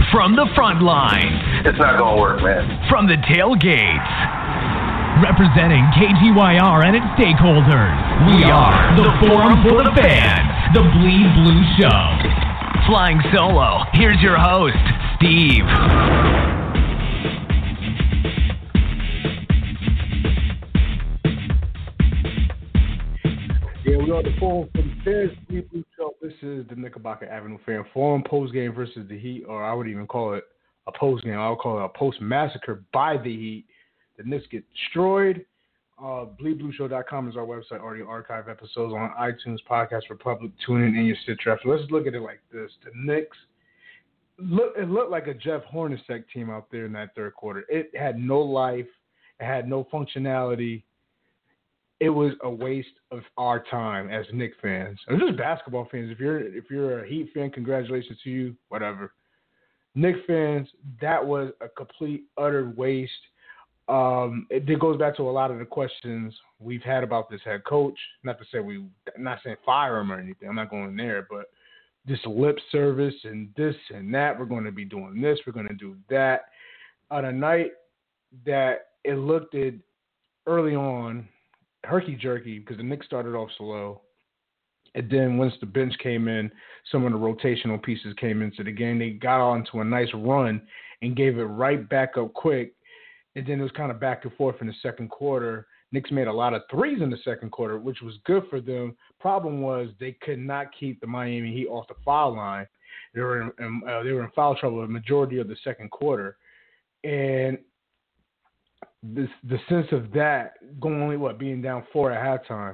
From the front lines. It's not going to work, man. From the tailgates. Representing KGYR and its stakeholders, we are the Forum for the Fans, the Bleed Blue Show. Flying solo, here's your host, Steve. Yeah, we are the Forum for the Fans, Bleed Blue Show. This is the Knickerbocker Avenue Fan Forum postgame versus the Heat, or I wouldn't even call it a postgame. I would call it a post-massacre by the Heat. The Knicks get destroyed. BleedBlueShow.com is our website. Already archive episodes on iTunes, Podcast Republic, TuneIn, and your Stitcher. So let's look at it like this. The Knicks, it looked like a Jeff Hornacek team out there in that third quarter. It had no life. It had no functionality. It was a waste of our time as Knicks fans. Or just basketball fans. If you're a Heat fan, congratulations to you. Whatever. Knicks fans, that was a complete, utter waste. It goes back to a lot of the questions we've had about this head coach. Not saying fire him or anything. I'm not going there, but just lip service and this and that. We're going to be doing this. We're going to do that. On a night that it looked at early on herky-jerky because the Knicks started off slow. And then once the bench came in, some of the rotational pieces came into the game. They got onto a nice run and gave it right back up quick. And then it was kind of back and forth in the second quarter. Knicks made a lot of threes in the second quarter, which was good for them. Problem was they could not keep the Miami Heat off the foul line. They were in foul trouble the majority of the second quarter. And the sense of that being down 4 at halftime,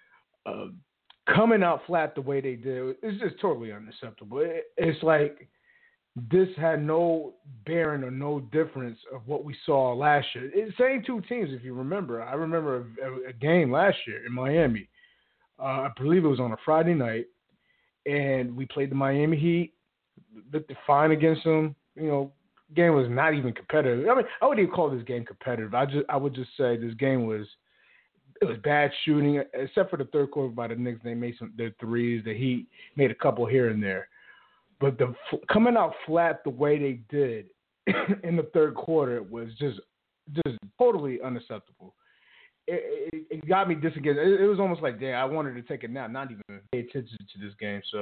coming out flat the way they did, it's just totally unacceptable. It's like this had no bearing or no difference of what we saw last year. It's the same two teams, if you remember. I remember a game last year in Miami. I believe it was on a Friday night, and we played the Miami Heat. Looked fine against them. Game was not even competitive. I mean, I wouldn't even call this game competitive. I would just say this game was bad shooting, except for the third quarter by the Knicks. They made their threes. The Heat made a couple here and there. But coming out flat the way they did in the third quarter was just totally unacceptable. It got me disengaged. It was almost like, damn, I wanted to take a nap, not even pay attention to this game. So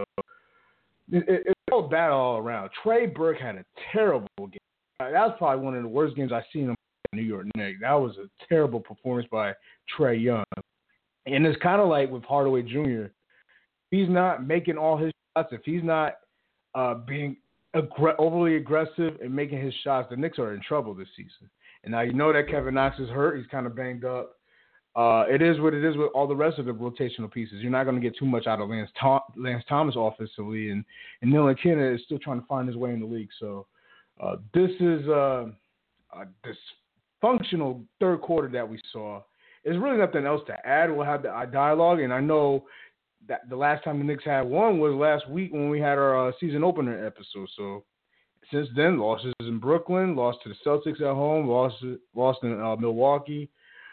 it felt bad all around. Trey Burke had a terrible game. That was probably one of the worst games I've seen him in New York Knicks. That was a terrible performance by Trae Young. And it's kind of like with Hardaway Jr. He's not making all his shots. If he's not being overly aggressive and making his shots, the Knicks are in trouble this season. And now you know that Kevin Knox is hurt. He's kind of banged up. It is what it is with all the rest of the rotational pieces. You're not going to get too much out of Lance Thomas offensively, and Neil McKenna is still trying to find his way in the league. So this is this functional third quarter that we saw. There's really nothing else to add. We'll have the dialogue, and I know that the last time the Knicks had one was last week when we had our season opener episode. So since then, losses in Brooklyn, lost to the Celtics at home, lost in Milwaukee.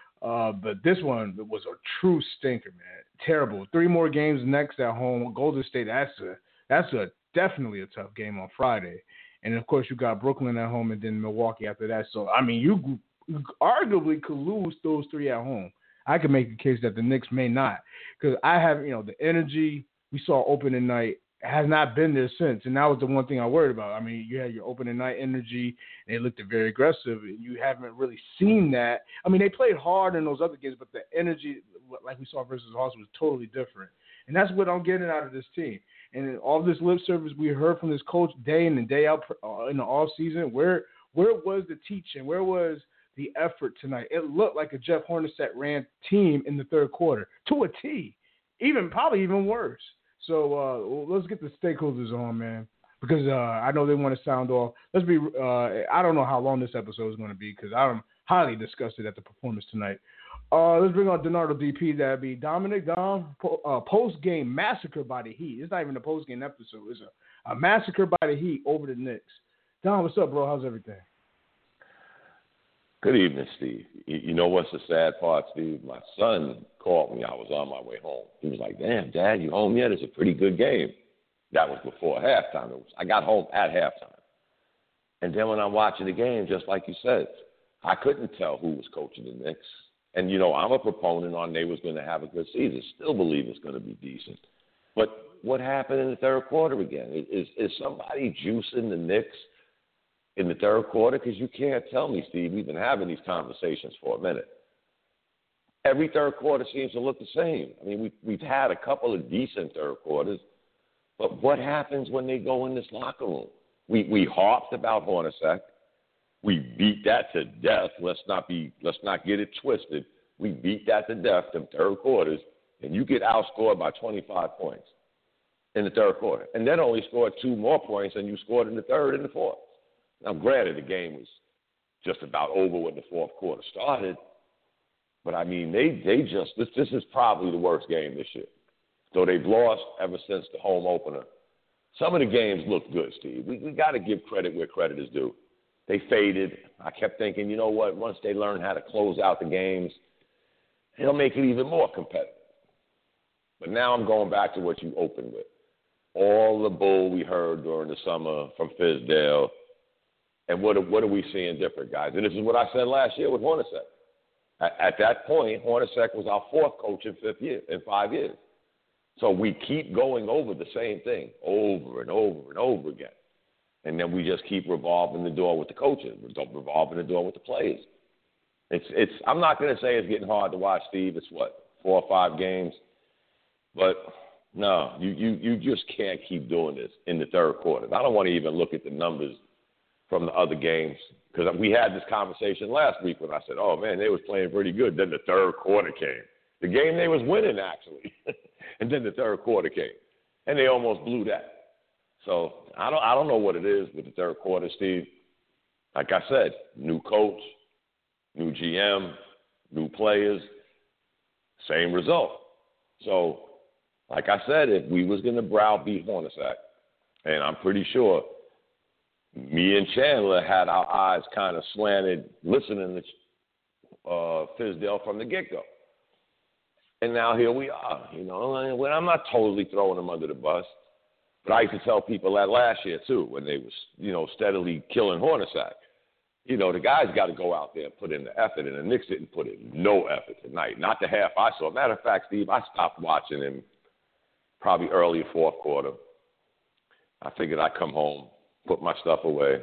But this one was a true stinker, man. Terrible. 3 more games next at home. Golden State, that's definitely a tough game on Friday. And, of course, you got Brooklyn at home and then Milwaukee after that. So, I mean, you arguably could lose those 3 at home. I could make the case that the Knicks may not, because I have, the energy we saw opening night has not been there since, and that was the one thing I worried about. I mean, you had your opening night energy, and they looked very aggressive, and you haven't really seen that. I mean, they played hard in those other games, but the energy, like we saw versus Hawks, was totally different, and that's what I'm getting out of this team. And all this lip service we heard from this coach day in and day out in the off season, where was the teaching? Where was the effort tonight? It looked like a Jeff Hornacek ran team in the third quarter to a T, probably even worse. So let's get the stakeholders on, man, because I know they want to sound off. I don't know how long this episode is going to be because I'm highly disgusted at the performance tonight. Let's bring on Donardo DP. That'd be Dominic Dom. Post-game massacre by the Heat. It's not even a post-game episode. It's a massacre by the Heat over the Knicks. Dom, what's up, bro? How's everything? Good evening, Steve. You know what's the sad part, Steve? My son called me. I was on my way home. He was like, damn, Dad, you home yet? It's a pretty good game. That was before halftime. I got home at halftime. And then when I'm watching the game, just like you said, I couldn't tell who was coaching the Knicks. And, I'm a proponent on they was going to have a good season. Still believe it's going to be decent. But what happened in the third quarter again? Is somebody juicing the Knicks in the third quarter? Because you can't tell me, Steve, we've been having these conversations for a minute. Every third quarter seems to look the same. I mean, we've had a couple of decent third quarters, but what happens when they go in this locker room? We harped about Hornacek. We beat that to death. Let's not get it twisted. We beat that to death in third quarters, and you get outscored by 25 points in the third quarter, and then only scored 2 more points than you scored in the third and the fourth. Now, granted, the game was just about over when the fourth quarter started, but I mean, this is probably the worst game this year. So they've lost ever since the home opener. Some of the games look good, Steve. We got to give credit where credit is due. They faded. I kept thinking, you know what, once they learn how to close out the games, it'll make it even more competitive. But now I'm going back to what you opened with. All the bull we heard during the summer from Fizdale, and what are we seeing different, guys? And this is what I said last year with Hornacek. At that point, Hornacek was our 4th coach in 5 years. So we keep going over the same thing over and over and over again. And then we just keep revolving the door with the coaches, revolving the door with the players. I'm not going to say it's getting hard to watch, Steve. It's 4 or 5 games. But no, you just can't keep doing this in the third quarter. I don't want to even look at the numbers from the other games, because we had this conversation last week when I said, oh, man, they was playing pretty good. Then the third quarter came. The game they was winning, actually. And then the third quarter came. And they almost blew that. So I don't know what it is with the third quarter, Steve. Like I said, new coach, new GM, new players, same result. So, like I said, if we was going to browbeat Hornacek, and I'm pretty sure me and Chandler had our eyes kind of slanted listening to Fizdale from the get-go. And now here we are, when I'm not totally throwing him under the bus, but I used to tell people that last year too, when they was, steadily killing Hornacek. The guys got to go out there and put in the effort, and the Knicks didn't put in no effort tonight. Not the half I saw. Matter of fact, Steve, I stopped watching him probably early fourth quarter. I figured I'd come home, put my stuff away.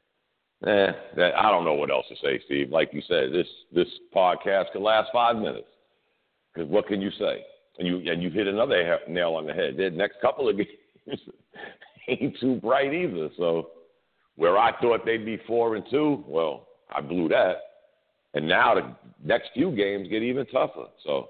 I don't know what else to say, Steve. Like you said, this podcast could last 5 minutes. Because what can you say? And you hit another nail on the head. The next couple of games ain't too bright either. So where I thought they'd be 4-2, well, I blew that. And now the next few games get even tougher. So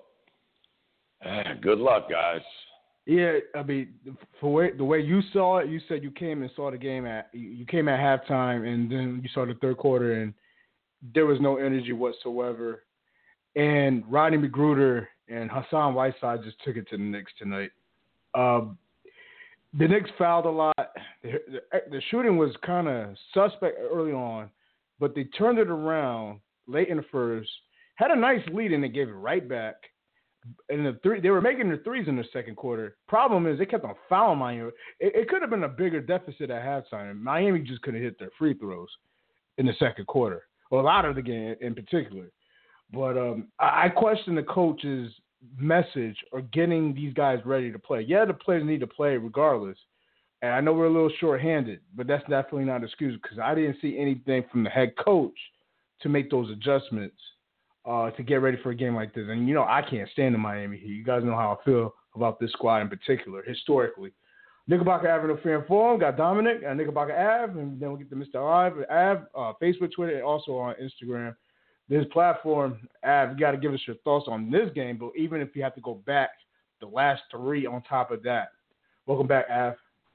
good luck, guys. Yeah, I mean, the way you saw it, you said you came and saw the game you came at halftime, and then you saw the third quarter, and there was no energy whatsoever. And Rodney McGruder and Hassan Whiteside just took it to the Knicks tonight. The Knicks fouled a lot. The shooting was kind of suspect early on, but they turned it around late in the first, had a nice lead, and they gave it right back. And they were making the threes in the second quarter. Problem is they kept on fouling Miami. It could have been a bigger deficit at halftime. Miami just couldn't hit their free throws in the second quarter, or a lot of the game in particular. But I question the coach's message or getting these guys ready to play. Yeah, the players need to play regardless. And I know we're a little short-handed, but that's definitely not an excuse, because I didn't see anything from the head coach to make those adjustments to get ready for a game like this. And, I can't stand the Miami Heat. You guys know how I feel about this squad in particular, historically. Knickerbocker Avenue Fan Forum, got Dominic at Knickerbocker Ave, and then we'll get to Mr. Ave, Facebook, Twitter, and also on Instagram. This platform, Av, you got to give us your thoughts on this game, but even if you have to go back the last 3 on top of that. Welcome back, Av.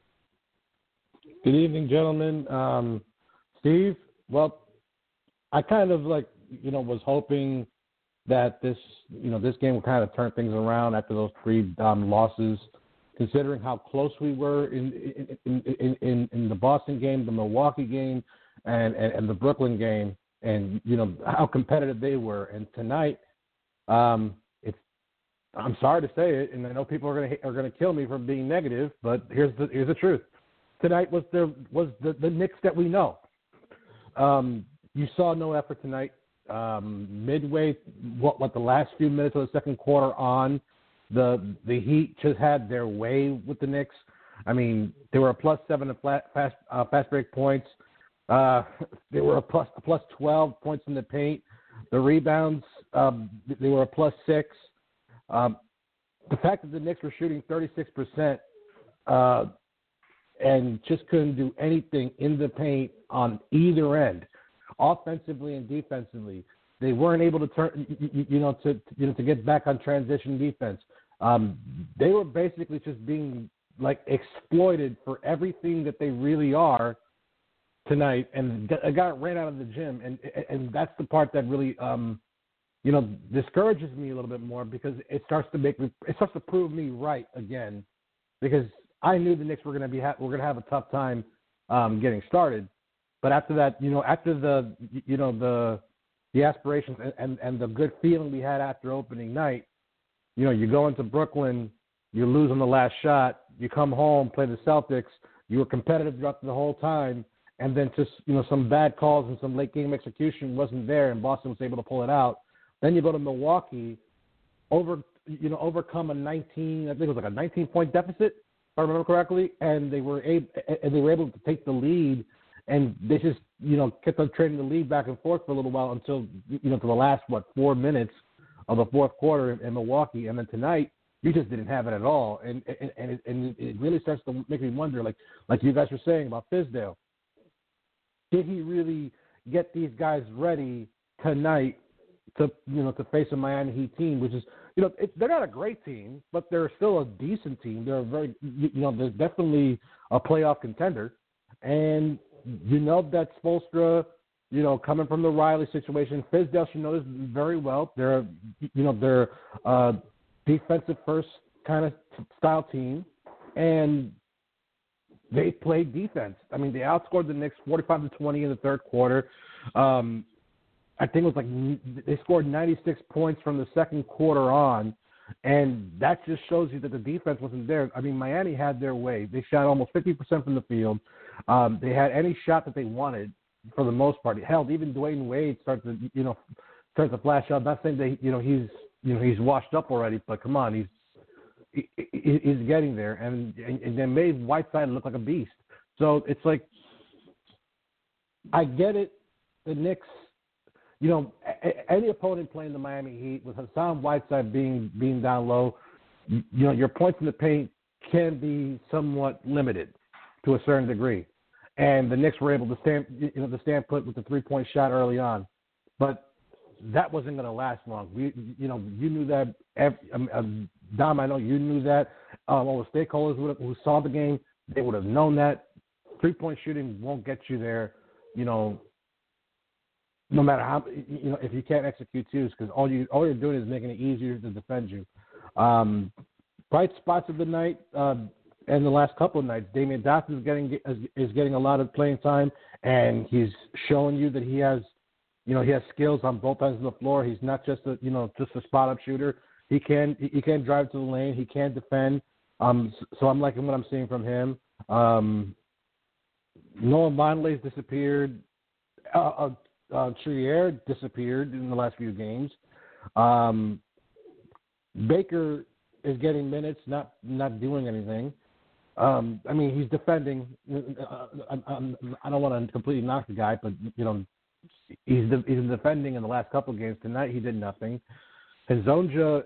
Good evening, gentlemen. Steve, well, I kind of was hoping that this game would kind of turn things around after those 3 losses, considering how close we were in the Boston game, the Milwaukee game, and the Brooklyn game. And, how competitive they were. And tonight, I'm sorry to say it, and I know people are going to kill me for being negative, but here's the truth. Tonight was the Knicks that we know. You saw no effort tonight. Midway, the last few minutes of the second quarter on, the Heat just had their way with the Knicks. I mean, they were a +7 in fast break points. They were a plus 12 points in the paint. The rebounds, they were a +6. The fact that the Knicks were shooting 36% and just couldn't do anything in the paint on either end, offensively and defensively, they weren't able to turn, to get back on transition defense. They were basically just being like exploited for everything that they really are tonight, and a guy ran out of the gym, and that's the part that really discourages me a little bit more, because it starts to prove me right again, because I knew the Knicks were going to have a tough time getting started, but after that, after the aspirations and the good feeling we had after opening night, you go into Brooklyn, you lose on the last shot, you come home, play the Celtics, you were competitive throughout the whole time, and then just, some bad calls and some late game execution wasn't there, and Boston was able to pull it out. Then you go to Milwaukee, overcome a 19-point deficit, if I remember correctly, and they were able to take the lead, and they just, kept on trading the lead back and forth for a little while until, to the last, 4 minutes of the fourth quarter in Milwaukee. And then tonight, you just didn't have it at all. And it really starts to make me wonder, like you guys were saying about Fizdale, did he really get these guys ready tonight to face a Miami Heat team, which is, they're not a great team, but they're still a decent team. They're they're definitely a playoff contender. And that Spoelstra, coming from the Riley situation, Fizdale should know this very well. They're a defensive first kind of style team, and they played defense. I mean, they outscored the Knicks 45-20 in the third quarter. I think it was they scored 96 points from the second quarter on, and that just shows you that the defense wasn't there. I mean, Miami had their way. They shot almost 50% from the field. They had any shot that they wanted for the most part. Hell, even Dwayne Wade started to flash out. Not saying that he's washed up already, but come on, he's getting there, and then made Whiteside look like a beast. So it's like, I get it. The Knicks, any opponent playing the Miami Heat with Hassan Whiteside being down low, your points in the paint can be somewhat limited to a certain degree. And the Knicks were able to stand put with the 3-point shot early on, but that wasn't going to last long. You knew that. Dom, I know you knew that. All the stakeholders who saw the game, they would have known that 3-point shooting won't get you there. No matter how, if you can't execute twos, because all you're doing is making it easier to defend you. Bright spots of the night and the last couple of nights, Damian Dotson is getting a lot of playing time, and he's showing you that he has skills on both ends of the floor. He's not just a spot up shooter. He can drive to the lane. He can defend. So I'm liking what I'm seeing from him. Nolan Vonleh's disappeared. Trier disappeared in the last few games. Baker is getting minutes, not doing anything. I mean, he's defending. I don't want to completely knock the guy, but he's defending in the last couple of games. Tonight he did nothing. Hezonja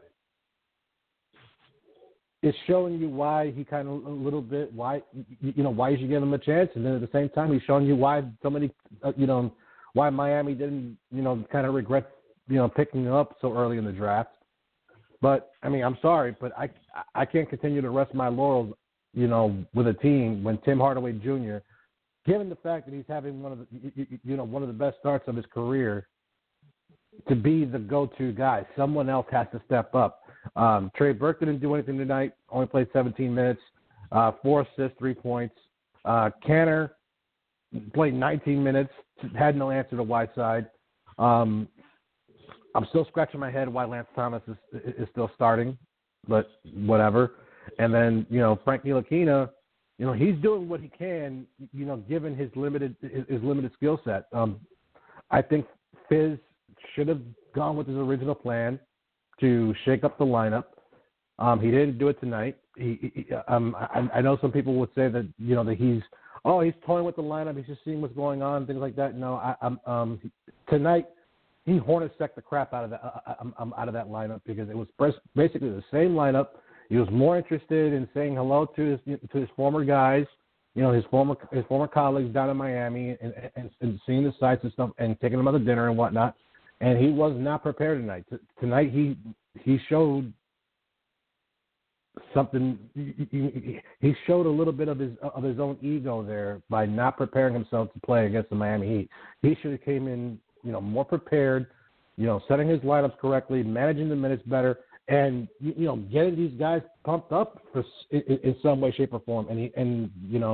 is showing you why he kind of a little bit why you should give him a chance, and then at the same time he's showing you why so many why Miami didn't kind of regret picking him up so early in the draft. But I mean, I'm sorry, but I can't continue to rest my laurels with a team when Tim Hardaway Jr., given the fact that he's having one of the best starts of his career, to be the go-to guy. Someone else has to step up. Trey Burke didn't do anything tonight, only played 17 minutes, 4 assists, 3 points. Canner played 19 minutes, had no answer to Whiteside. I'm still scratching my head why Lance Thomas is still starting, but whatever. And then, Frank Ntilikina, he's doing what he can, given his limited skill set. I think Fizz should have gone with his original plan to shake up the lineup. He didn't do it tonight. I know some people would say that that he's toying with the lineup. He's just seeing what's going on, things like that. No, tonight he hornetsecked the crap out of that lineup because it was basically the same lineup. He was more interested in saying hello to his former guys, his former colleagues down in Miami, and seeing the sights and stuff, and taking them out to dinner and whatnot. And he was not prepared tonight. Tonight he showed something. He showed a little bit of his own ego there by not preparing himself to play against the Miami Heat. He should have came in, more prepared, setting his lineups correctly, managing the minutes better, and getting these guys pumped up in some way, shape, or form. And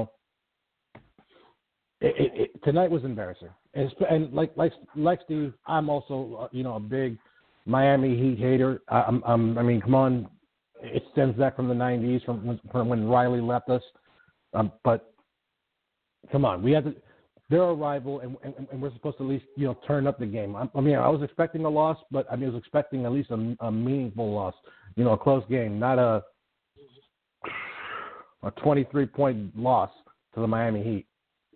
tonight was embarrassing. And like Steve, I'm also a big Miami Heat hater. I mean, come on, it stems back from the '90s, from when Riley left us. But come on, they're a rival, and we're supposed to at least turn up the game. I was expecting a loss, but I was expecting at least a meaningful loss. A close game, not a 23-point loss to the Miami Heat.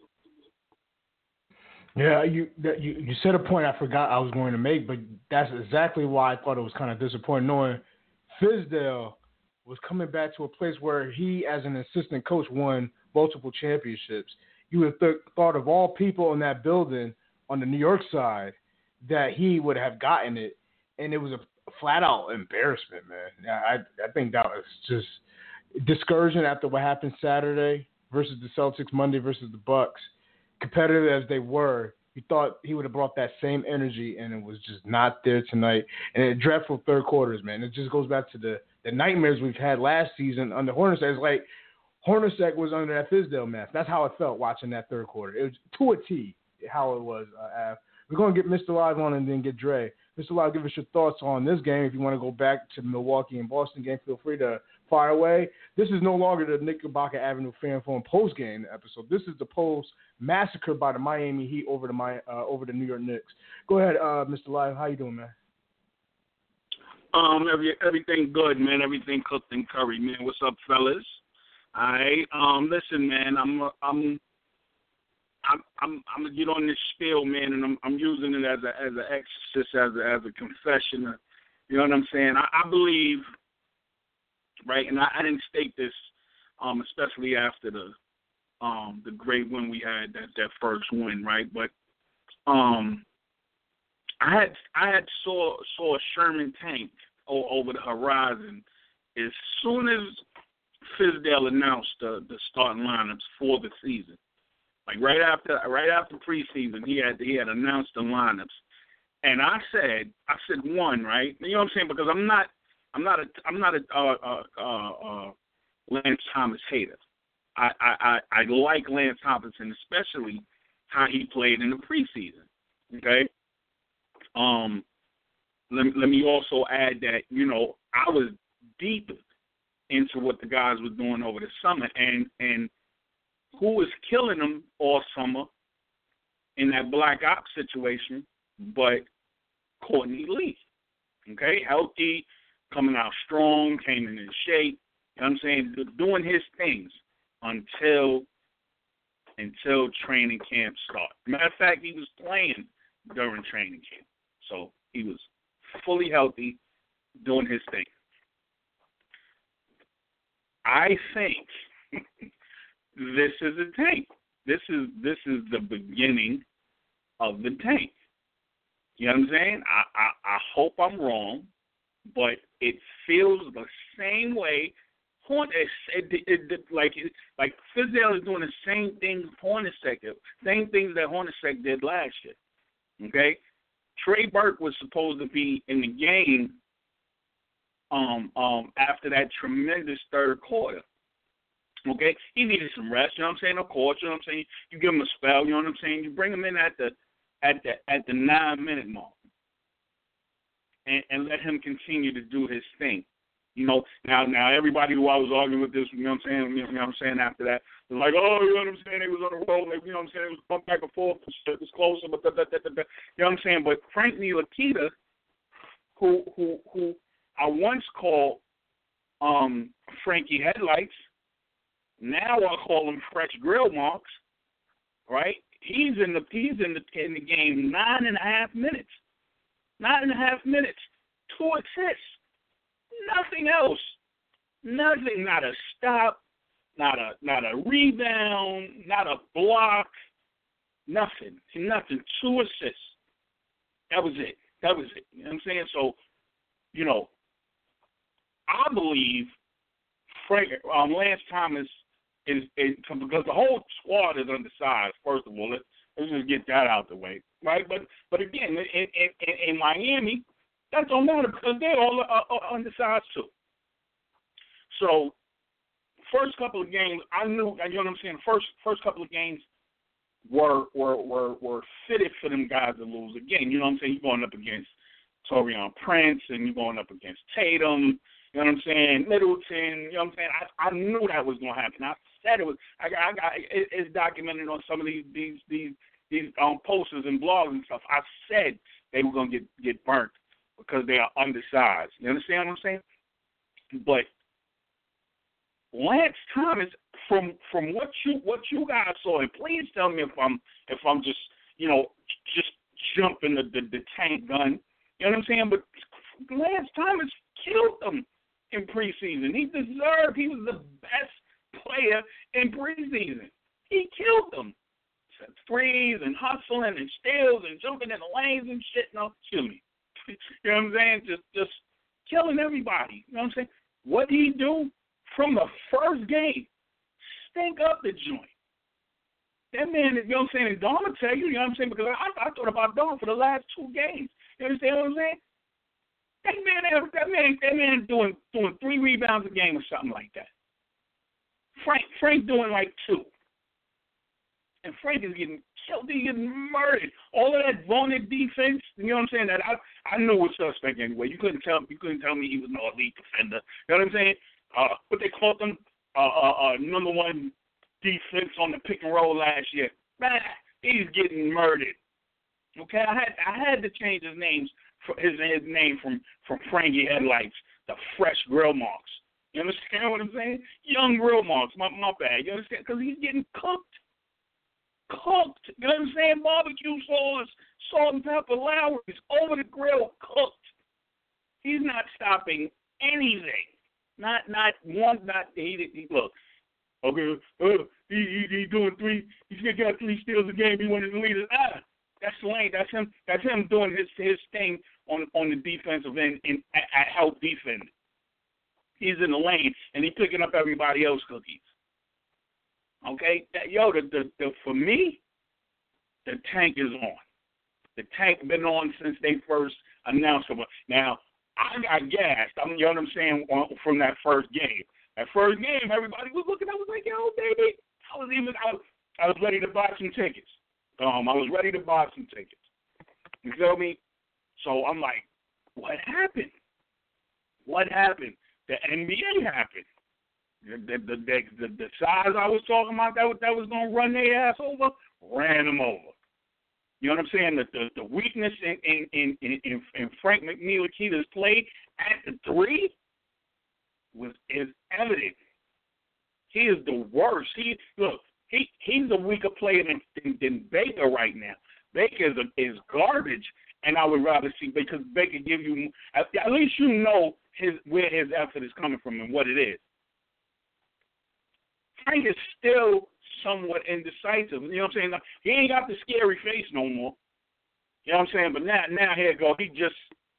Yeah, you said a point I forgot I was going to make, but that's exactly why I thought it was kind of disappointing, knowing Fizdale was coming back to a place where he, as an assistant coach, won multiple championships. You would have thought of all people in that building on the New York side that he would have gotten it, and it was a flat-out embarrassment, man. I think that was just discouraging after what happened Saturday versus the Celtics, Monday versus the Bucks. Competitive as they were, you thought he would have brought that same energy, and it was just not there tonight. And a dreadful third quarters, man. It just goes back to the nightmares we've had last season under Hornacek. It's like Hornacek was under that Fizdale mess. That's how it felt watching that third quarter. It was to a T how it was, Av. We're going to get Mr. Live on and then get Dre. Mr. Live, give us your thoughts on this game. If you want to go back to the Milwaukee and Boston game, feel free to fire away. This is no longer the Knickerbocker Avenue Fan Forum post-game episode. This is the post-massacre by the Miami Heat over the New York Knicks. Go ahead, Mr. Live. How you doing, man? Everything good, man. Everything cooked and curry, man. What's up, fellas? All right. Listen, man. I'm gonna get on this spiel, man, and I'm using it as an exorcist, as a confession. You know what I'm saying? I believe, right, and I didn't state this, especially after the great win we had, that first win, right? But I had saw a Sherman tank over the horizon as soon as Fizdale announced the starting lineups for the season. Like right after preseason, he had announced the lineups, and I said one, right? You know what I'm saying? Because I'm not a Lance Thomas hater. I like Lance Thompson, especially how he played in the preseason. Okay. Let me also add that I was deep into what the guys were doing over the summer, and who was killing them all summer in that black ops situation, but Courtney Lee. Okay, healthy, coming out strong, came in shape. You know what I'm saying? Doing his things until training camp started. Matter of fact, he was playing during training camp. So he was fully healthy, doing his thing. I think this is a tank. This is the beginning of the tank. You know what I'm saying? I hope I'm wrong, but it feels the same way. Like Fizdale is doing the same things same things that Hornacek did last year. Okay, Trey Burke was supposed to be in the game after that tremendous third quarter. Okay, he needed some rest. You know what I'm saying? Of course, you know what I'm saying. You give him a spell. You know what I'm saying. You bring him in at the 9-minute mark, and let him continue to do his thing. You know, now everybody who I was arguing with this, you know what I'm saying, after that, was like, oh, you know what I'm saying, they was on the road, like, you know what I'm saying, it was going back and forth, it was closer, but you know what I'm saying, but Frank Ntilikina, who I once called Frankie Headlights, now I call him Fresh Grill Marks, right? He's in the game 9.5 minutes. 9.5 minutes. 2 assists. Nothing else. Nothing. Not a stop. Not a rebound. Not a block. Nothing. 2 assists. That was it. You know what I'm saying? So, you know, I believe Lance Thomas is because the whole squad is undersized. First of all, let's just get that out the way, right? But again, in Miami, that don't matter because they're all undersized too. So, first couple of games, I knew. You know what I'm saying? First couple of games were fitted for them guys to lose. Again, you know what I'm saying? You're going up against Taurean Prince and you're going up against Tatum. You know what I'm saying? Middleton. You know what I'm saying? I knew that was going to happen. I said it was. It's documented on some of these posters and blogs and stuff. I said they were going to get burnt because they are undersized. You understand what I'm saying? But Lance Thomas, from what you guys saw, and please tell me if I'm just jumping the tank gun. You know what I'm saying? But Lance Thomas killed them in preseason. He was the best player in preseason. He killed them. Threes and hustling and steals and jumping in the lanes and shit. No, kill me. You know what I'm saying? Just killing everybody. You know what I'm saying? What did he do from the first game? Stink up the joint. That man, you know what I'm saying? And Dom will tell you, you know what I'm saying? Because I thought about Dom for the last 2 games. You understand what I'm saying? That man doing 3 rebounds a game or something like that. Frank doing like 2. And Frank is getting killed. He's getting murdered. All of that vaunted defense, you know what I'm saying? That I knew was suspect anyway. You couldn't tell me he was no elite defender. You know what I'm saying? What they called him, number 1 defense on the pick and roll last year. Man, he's getting murdered. Okay, I had to change his name from Frankie Headlights to Fresh Grill Marks. You understand what I'm saying? Young Grill Marks, my bad. You understand? Because he's getting cooked. You know what I'm saying? Barbecue sauce, salt and pepper, Lowry's over the grill, cooked. He's not stopping anything. Not one. He look. Okay, he's doing 3. He's got 3 steals a game. He one of the leaders. That's Lane. That's him. That's him doing his thing on the defensive end at help defend. He's in the lane and he's picking up everybody else's cookies. Okay, for me, the tank is on. The tank been on since they first announced it. Now, I got gassed. You know what I'm saying, from that first game. That first game, everybody was looking. I was like, yo, baby. I was ready to buy some tickets. I was ready to buy some tickets. You feel me? So I'm like, what happened? What happened? The NBA happened. The size I was talking about that was going to run their ass over, ran them over. You know what I'm saying? The weakness in Frank Ntilikina's play at the 3 is evident. He is the worst. He's a weaker player than Baker right now. Baker is garbage, and I would rather see because Baker give you at least you know where his effort is coming from and what it is. Frank is still somewhat indecisive. You know what I'm saying? He ain't got the scary face no more. You know what I'm saying? But now here go. He's just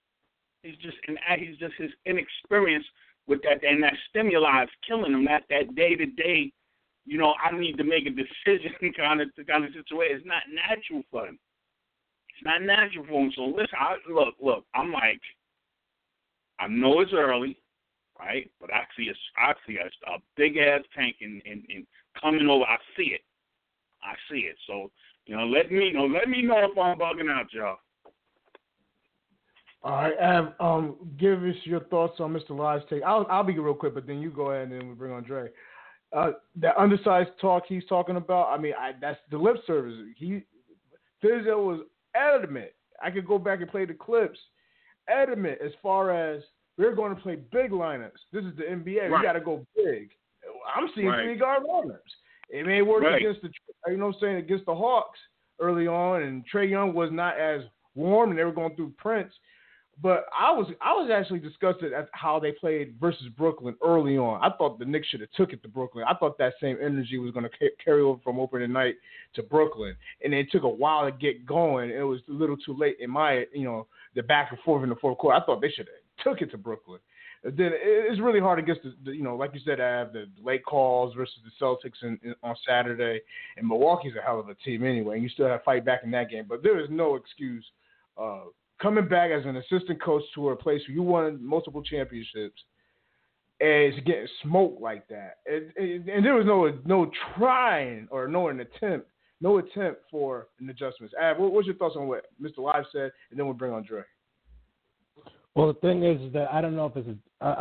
his inexperience with that, and that stimuli is killing him. That day to day, you know, I need to make a decision kind of situation. It's not natural for him. It's not natural for him. So listen, look. I'm like, I know it's early. Right, but I see a big ass tank in coming over. I see it. So let me know if I'm bugging out, y'all. All right, Av, give us your thoughts on Mr. Live's take. I'll be real quick, but then you go ahead and then we bring on Dre. That undersized talk he's talking about, I mean, that's the lip service. Fizdale was adamant. I could go back and play the clips. Adamant as far as we're going to play big lineups. This is the NBA. Right. We got to go big. I'm seeing Right. 3-guard lineups. It may work Right. against against the Hawks early on, and Trae Young was not as warm, and they were going through Prince. But I was actually disgusted at how they played versus Brooklyn early on. I thought the Knicks should have took it to Brooklyn. I thought that same energy was going to carry over from opening night to Brooklyn, and it took a while to get going. It was a little too late in my, the back and forth in the fourth quarter. I thought they should have took it to Brooklyn. Then it's really hard against the like you said, the late calls versus the Celtics on Saturday, and Milwaukee's a hell of a team anyway. And you still have to fight back in that game, but there is no excuse. Coming back as an assistant coach to a place where you won multiple championships and it's getting smoked like that. And there was no trying or no attempt for an adjustments. Ab, what's your thoughts on what Mr. Live said? And then we'll bring on Dre. Well, the thing is that I don't know if it's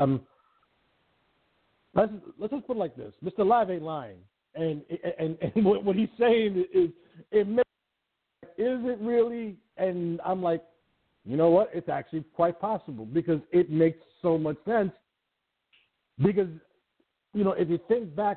let's just put it like this: Mr. Live ain't lying, and what he's saying is is it really? And I'm like, you know what? It's actually quite possible because it makes so much sense. Because if you think back,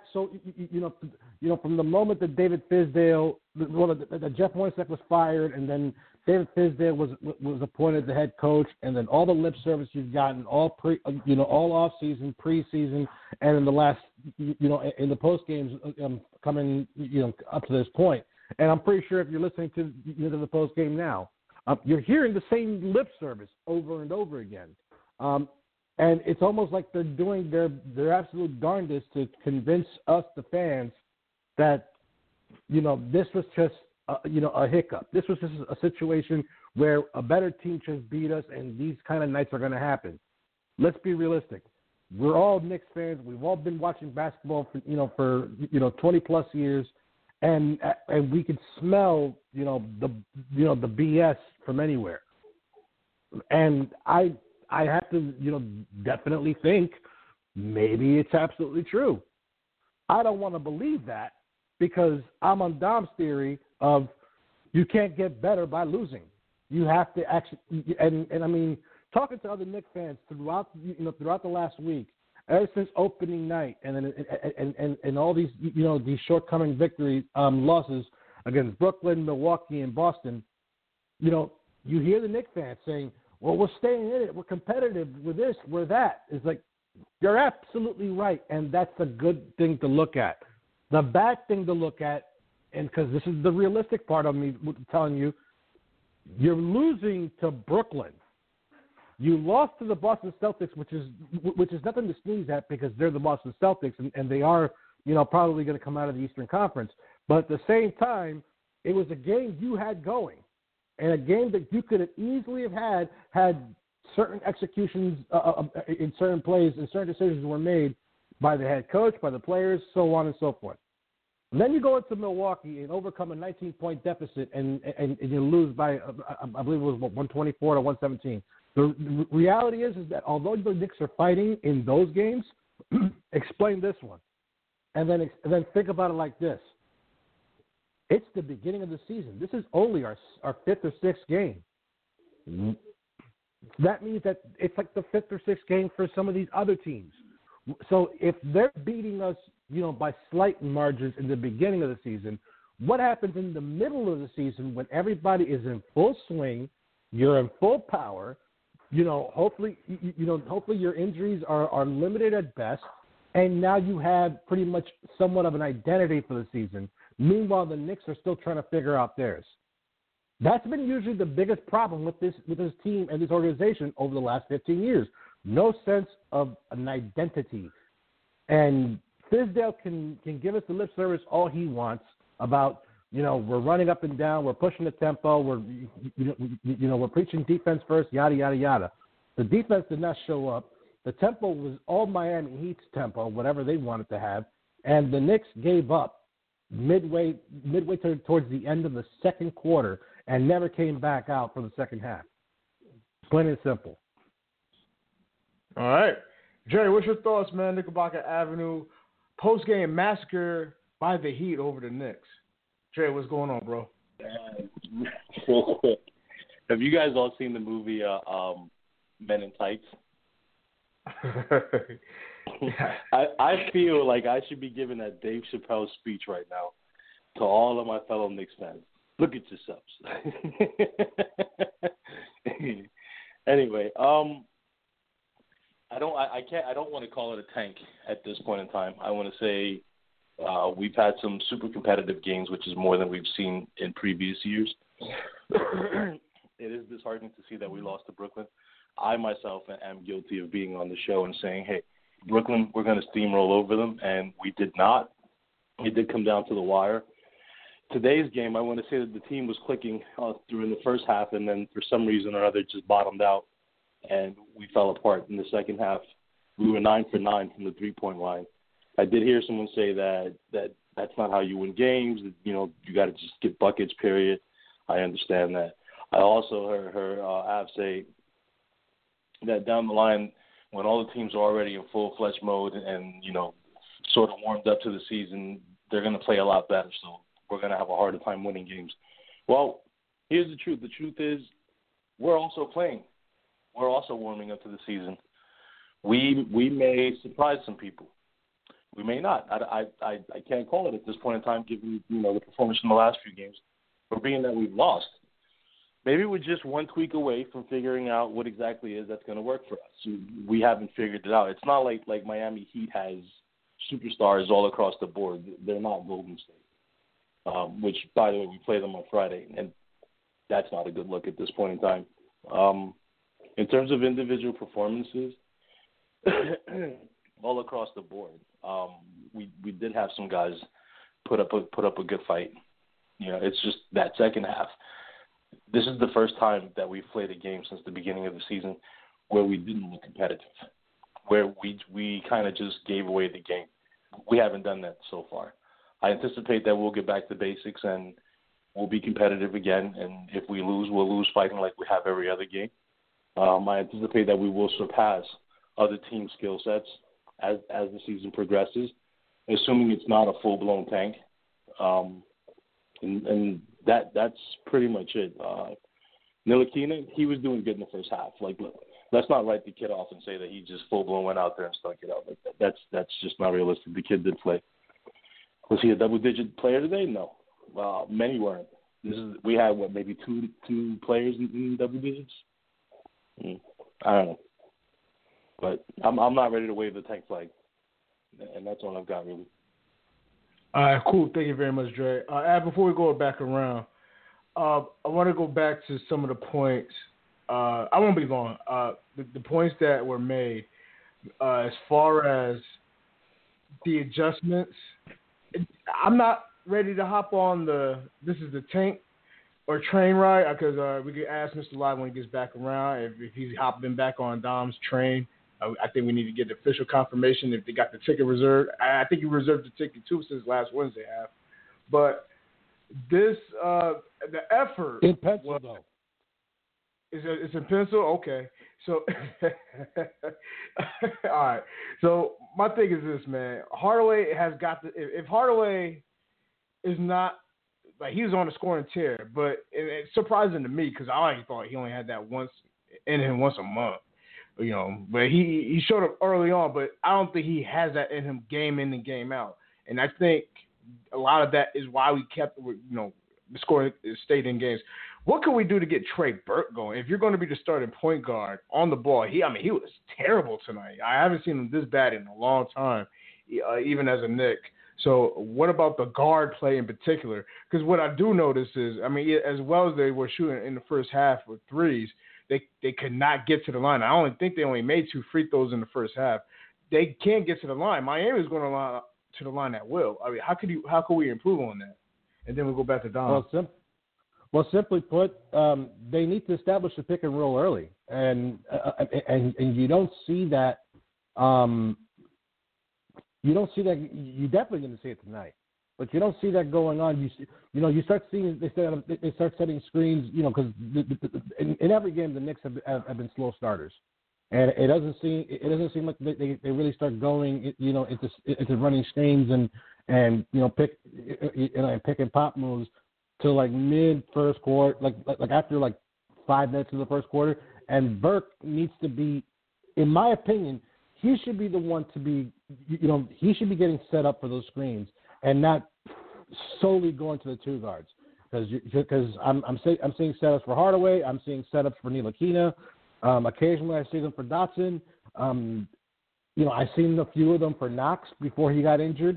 from the moment that David Fizdale, that Jeff Hornacek was fired, and then David Fizdale was appointed the head coach, and then all the lip service you've gotten all off season, preseason, and in the last, in the post games coming, up to this point. And I'm pretty sure if you're listening to the post game now, you're hearing the same lip service over and over again. And it's almost like they're doing their absolute darndest to convince us, the fans, that, this was just, a hiccup. This was just a situation where a better team just beat us and these kind of nights are going to happen. Let's be realistic. We're all Knicks fans. We've all been watching basketball for 20 plus years. And we could smell, the BS from anywhere. And I have to, definitely think maybe it's absolutely true. I don't want to believe that because I'm on Dom's theory of you can't get better by losing. You have to actually, and I mean, talking to other Knicks fans throughout the last week, ever since opening night, and then and all these these shortcoming victory losses against Brooklyn, Milwaukee, and Boston, you hear the Knicks fans saying, "Well, we're staying in it. We're competitive. We're this. We're that." It's like you're absolutely right, and that's a good thing to look at. The bad thing to look at, and because this is the realistic part of me telling you, you're losing to Brooklyn. You lost to the Boston Celtics, which is nothing to sneeze at because they're the Boston Celtics and they are, probably going to come out of the Eastern Conference. But at the same time, it was a game you had going and a game that you could have easily have had certain executions in certain plays and certain decisions were made by the head coach, by the players, so on and so forth. And then you go into Milwaukee and overcome a 19-point deficit and you lose by, I believe it was 124 to 117. The reality is that although the Knicks are fighting in those games, explain this one. And then think about it like this. It's the beginning of the season. This is only our fifth or sixth game. That means that it's like the fifth or sixth game for some of these other teams. So if they're beating us, by slight margins in the beginning of the season, what happens in the middle of the season when everybody is in full swing, you're in full power, hopefully your injuries are limited at best, and now you have pretty much somewhat of an identity for the season. Meanwhile, the Knicks are still trying to figure out theirs. That's been usually the biggest problem with this team and this organization over the last 15 years. No sense of an identity. And Fizdale can give us the lip service all he wants about, we're running up and down, we're pushing the tempo, we're preaching defense first, yada, yada, yada. The defense did not show up. The tempo was all Miami Heat's tempo, whatever they wanted to have, and the Knicks gave up midway towards the end of the second quarter and never came back out for the second half. Plain and simple. All right. Jerry, what's your thoughts, man? Knickerbocker Avenue post-game massacre by the Heat over the Knicks. Jerry, what's going on, bro? Real quick. Have you guys all seen the movie Men in Tights? I feel like I should be giving a Dave Chappelle speech right now to all of my fellow Knicks fans. Look at yourselves. Anyway, I don't want to call it a tank at this point in time. I want to say we've had some super competitive games, which is more than we've seen in previous years. It is disheartening to see that we lost to Brooklyn. I myself am guilty of being on the show and saying, hey, Brooklyn, we're going to steamroll over them, and we did not. It did come down to the wire. Today's game, I want to say that the team was clicking during the first half, and then for some reason or other just bottomed out, and we fell apart in the second half. We were 9 for 9 from the three-point line. I did hear someone say that that's not how you win games. You know, you got to just get buckets, period. I understand that. I also heard Av say that down the line, when all the teams are already in full-fledged mode and, you know, sort of warmed up to the season, they're going to play a lot better. So we're going to have a harder time winning games. Well, here's the truth. The truth is we're also playing. We're also warming up to the season. We may surprise some people. We may not. I can't call it at this point in time, given, you know, the performance in the last few games. But being that we've lost, maybe we're just one tweak away from figuring out what exactly is that's going to work for us. We haven't figured it out. It's not like Miami Heat has superstars all across the board. They're not Golden State, which, by the way, we play them on Friday, and that's not a good look at this point in time. In terms of individual performances, all across the board, we did have some guys put up a good fight. You know, it's just that second half. This is the first time that we've played a game since the beginning of the season where we didn't look competitive, where we kind of just gave away the game. We haven't done that so far. I anticipate that we'll get back to basics and we'll be competitive again. And if we lose, we'll lose fighting like we have every other game. I anticipate that we will surpass other team skill sets as the season progresses, assuming it's not a full-blown tank. And that's pretty much it. Ntilikina, he was doing good in the first half. Like, look, let's not write the kid off and say that he just full-blown went out there and stunk it out like that. That's just not realistic. The kid did play. Was he a double-digit player today? No. Many weren't. We had, maybe two players in double digits? I don't know. But I'm not ready to wave the tank flag. And that's all I've got, really. All right, cool. Thank you very much, Dre. Before we go back around, I want to go back to some of the points. I won't be long. The points that were made as far as the adjustments, I'm not ready to hop on this is the tank or train ride because we could ask Mr. Live when he gets back around if he's hopping back on Dom's train. I think we need to get the official confirmation if they got the ticket reserved. I think he reserved the ticket too since last Wednesday half. But this, the effort. In pencil, though. It's in pencil? Okay. So, all right. So my thing is this, man. Hardaway has got to, if Hardaway is not, like, he was on a scoring tear, but it's surprising to me because I already thought he only had that once in him once a month. You know, but he showed up early on, but I don't think he has that in him game in and game out. And I think a lot of that is why we kept, you know, the scoring stayed in games. What can we do to get Trey Burke going? If you're going to be the starting point guard on the ball, he was terrible tonight. I haven't seen him this bad in a long time, even as a Knick. So what about the guard play in particular? Because what I do notice is, I mean, as well as they were shooting in the first half with threes, they could not get to the line. I only think they only made 2 free throws in the first half. They can't get to the line. Miami's going to the line at will. I mean, how could we improve on that? And then we'll go back to Dom. Well, simply put, they need to establish the pick and roll early, and you don't see that. You don't see that. You're definitely going to see it tonight. but you don't see that going on. You start seeing they start setting screens, because in every game the Knicks have been slow starters, and it doesn't seem like they really start going, into running screens and pick and pop moves till like mid first quarter, like after like 5 minutes of the first quarter. And Burke needs to be, in my opinion, he should be the one to be, he should be getting set up for those screens and not solely going to the two guards. Because I'm seeing setups for Hardaway, I'm seeing setups for Ntilikina. Occasionally I see them for Dotson. I've seen a few of them for Knox before he got injured.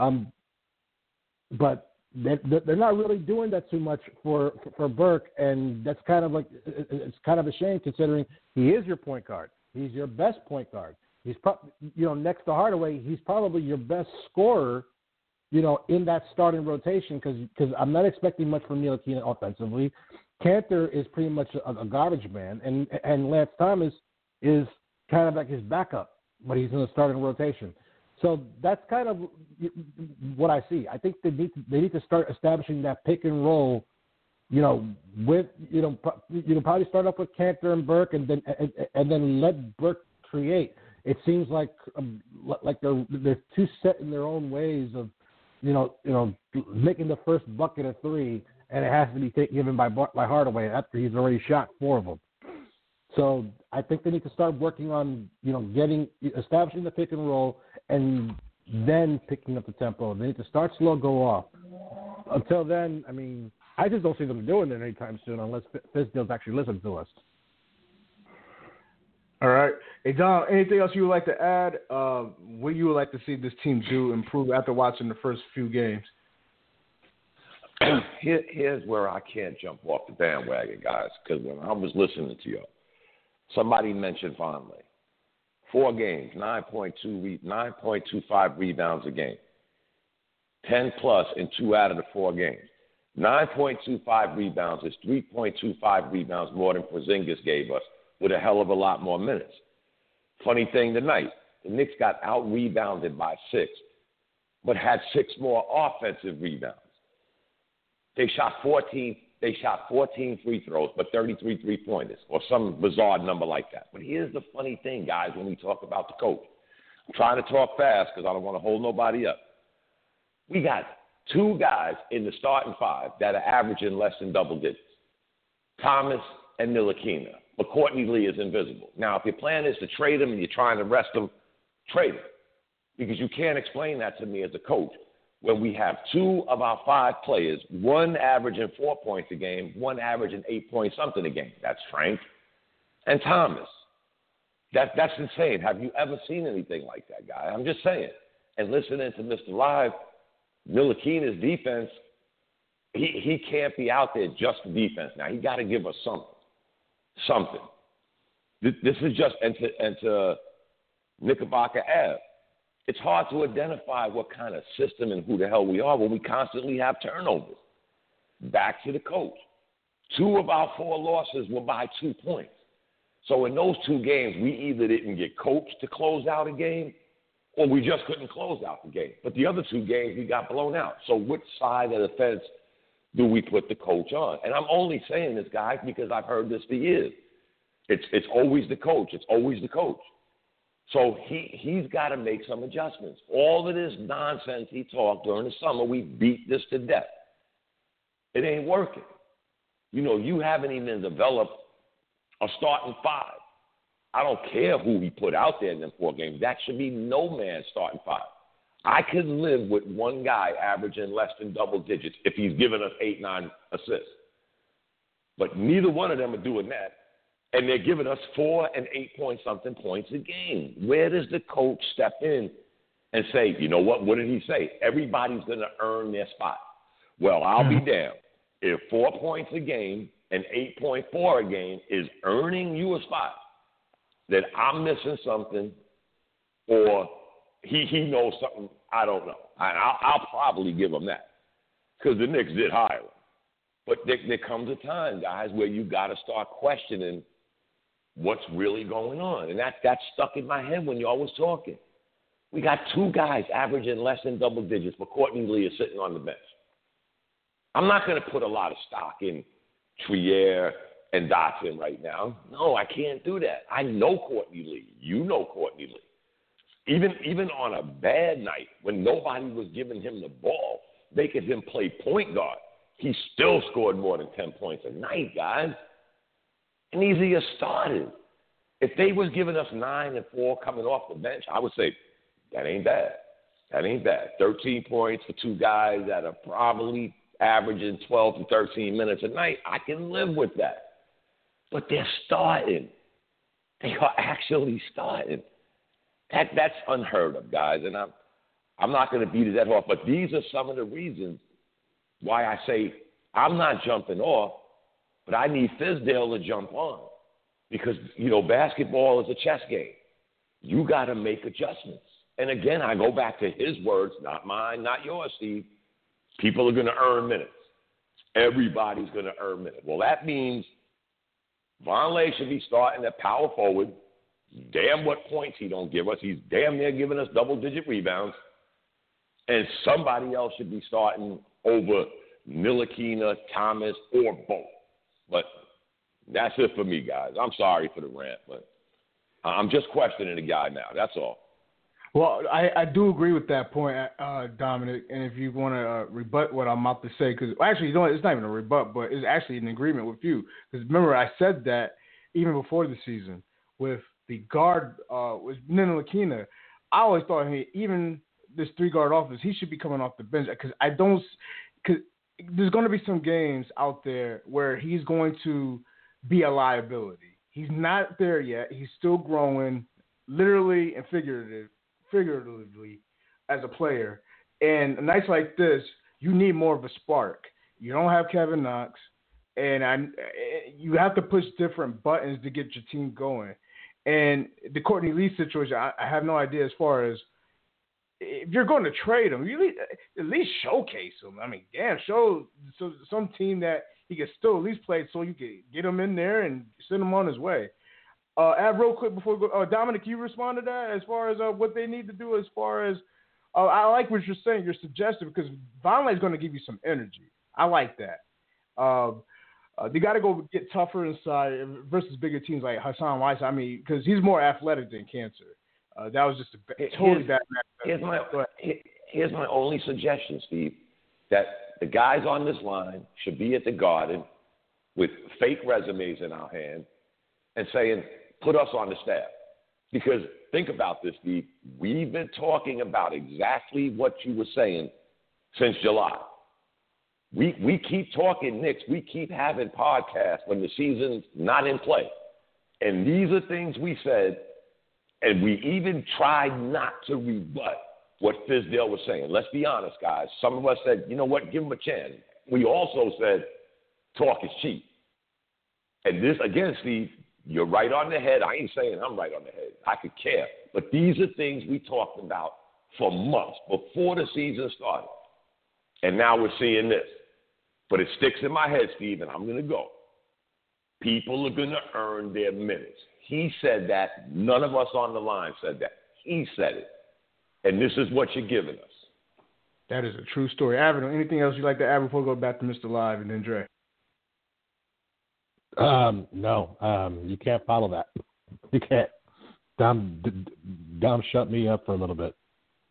But they're not really doing that too much for Burke, and that's kind of like, it's kind of a shame considering he is your point guard. He's your best point guard. He's next to Hardaway, he's probably your best scorer, in that starting rotation because I'm not expecting much from Ntilikina offensively. Kanter is pretty much a garbage man, and Lance Thomas is kind of like his backup, but he's in the starting rotation. So that's kind of what I see. I think they need to start establishing that pick and roll, with probably start off with Kanter and Burke, and then let Burke create. It seems like they're too set in their own ways of making the first bucket of three, and it has to be given by Hardaway after he's already shot 4 of them. So I think they need to start working on, establishing the pick and roll and then picking up the tempo. They need to start slow, go off. Until then, I just don't see them doing it anytime soon unless Fizdale's actually listens to us. All right. Hey, Dom, anything else you would like to add? What you would like to see this team do, improve after watching the first few games? Here's where I can't jump off the bandwagon, guys, because when I was listening to y'all, somebody mentioned fondly 4 games, 9.25 rebounds a game, 10+ in 2 out of the 4 games. 9.25 rebounds is 3.25 rebounds more than Porzingis gave us with a hell of a lot more minutes. Funny thing tonight, the Knicks got out-rebounded by 6, but had 6 more offensive rebounds. They shot 14 free throws, but 33 three-pointers, or some bizarre number like that. But here's the funny thing, guys, when we talk about the coach. I'm trying to talk fast because I don't want to hold nobody up. We got 2 guys in the starting 5 that are averaging less than double digits, Thomas and Ntilikina. But Courtney Lee is invisible. Now, if your plan is to trade him and you're trying to rest him, trade him. Because you can't explain that to me as a coach when we have 2 of our 5 players, one averaging 4 points a game, one averaging 8 point something a game. That's Frank and Thomas. That's insane. Have you ever seen anything like that, guy? I'm just saying. And listening to Mr. Live, Ntilikina's defense, he can't be out there just for defense. Now, he got to give us something. This is just, and to Knickerbocker Ave, it's hard to identify what kind of system and who the hell we are when we constantly have turnovers. Back to the coach. 2 of our 4 losses were by 2 points. So in those 2 games, we either didn't get coached to close out a game or we just couldn't close out the game. But the other 2 games, we got blown out. So which side of the fence do we put the coach on? And I'm only saying this, guys, because I've heard this for years. It's always the coach. It's always the coach. So he's got to make some adjustments. All of this nonsense he talked during the summer, we beat this to death. It ain't working. You haven't even developed a starting 5. I don't care who he put out there in them 4 games. That should be no man's starting 5. I could live with one guy averaging less than double digits if he's giving us 8-9 assists. But neither one of them are doing that. And they're giving us 4 and 8 point something points a game. Where does the coach step in and say, you know what? What did he say? Everybody's going to earn their spot. Well, I'll be damned. If 4 points a game and 8.4 a game is earning you a spot, then I'm missing something, or he knows something I don't know. I'll probably give him that because the Knicks did hire him. But there comes a time, guys, where you got to start questioning what's really going on. And that stuck in my head when y'all was talking. We got 2 guys averaging less than double digits, but Courtney Lee is sitting on the bench. I'm not going to put a lot of stock in Trier and Dotson right now. No, I can't do that. I know Courtney Lee. You know Courtney Lee. Even on a bad night, when nobody was giving him the ball, making him play point guard, he still scored more than 10 points a night, guys. And these are your starters. If they was giving us 9 and 4 coming off the bench, I would say, that ain't bad. That ain't bad. 13 points for 2 guys that are probably averaging 12 to 13 minutes a night. I can live with that. But they're starting. They are actually starting. That's unheard of, guys. And I'm not going to beat it that hard. But these are some of the reasons why I say I'm not jumping off, but I need Fizdale to jump on. Because, basketball is a chess game. You got to make adjustments. And again, I go back to his words, not mine, not yours, Steve. People are going to earn minutes. Everybody's going to earn minutes. Well, that means Vonleh should be starting at power forward. Damn what points he don't give us. He's damn near giving us double-digit rebounds. And somebody else should be starting over Ntilikina, Thomas, or both. But that's it for me, guys. I'm sorry for the rant, but I'm just questioning the guy now. That's all. Well, I do agree with that point, Dominic. And if you want to rebut what I'm about to say, because actually, it's not even a rebut, but it's actually an agreement with you. Because remember, I said that even before the season with the guard, with Ntilikina. I always thought, hey, even this 3-guard offense, he should be coming off the bench because there's going to be some games out there where he's going to be a liability. He's not there yet. He's still growing, literally and figuratively as a player. And nights like this, you need more of a spark. You don't have Kevin Knox, and you have to push different buttons to get your team going. And the Courtney Lee situation, I have no idea as far as if you're going to trade him, you at least showcase him. I mean, show some team that he can still at least play so you can get him in there and send him on his way. Add real quick before we go. Dominic, you respond to that as far as what they need to do as far as I like what you're saying. You're suggesting because Vonleh is going to give you some energy. I like that. They got to go get tougher inside versus bigger teams like Hassan Weiss. I mean, because he's more athletic than Cancer. That was just a totally bad match. Here's my only suggestion, Steve, that the guys on this line should be at the Garden with fake resumes in our hand and saying, put us on the staff. Because think about this, Steve. We've been talking about exactly what you were saying since July. We keep talking Knicks. We keep having podcasts when the season's not in play. And these are things we said, and we even tried not to rebut what Fizdale was saying. Let's be honest, guys. Some of us said, you know what, give him a chance. We also said, talk is cheap. And this, again, Steve, you're right on the head. I ain't saying I'm right on the head. I could care. But these are things we talked about for months before the season started. And now we're seeing this. But it sticks in my head, Steve, and I'm going to go. People are going to earn their minutes. He said that. None of us on the line said that. He said it. And this is what you're giving us. That is a true story. Avin, anything else you'd like to add before we go back to Mr. Live and then Dre? No. You can't follow that. You can't. Dom shut me up for a little bit.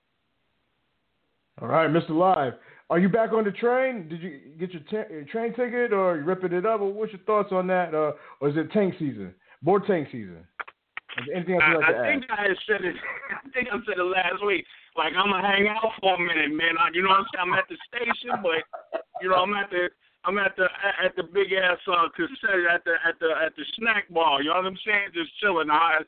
All right, Mr. Live. Are you back on the train? Did you get your train ticket, or are you ripping it up? What's your thoughts on that? Or is it tank season? More tank season? Anything else you'd like to add? I think I said it last week. Like, I'm gonna hang out for a minute, man. You know what I'm saying? I'm at the station, but I'm at the big ass cassette at the snack bar. You know what I'm saying? Just chilling.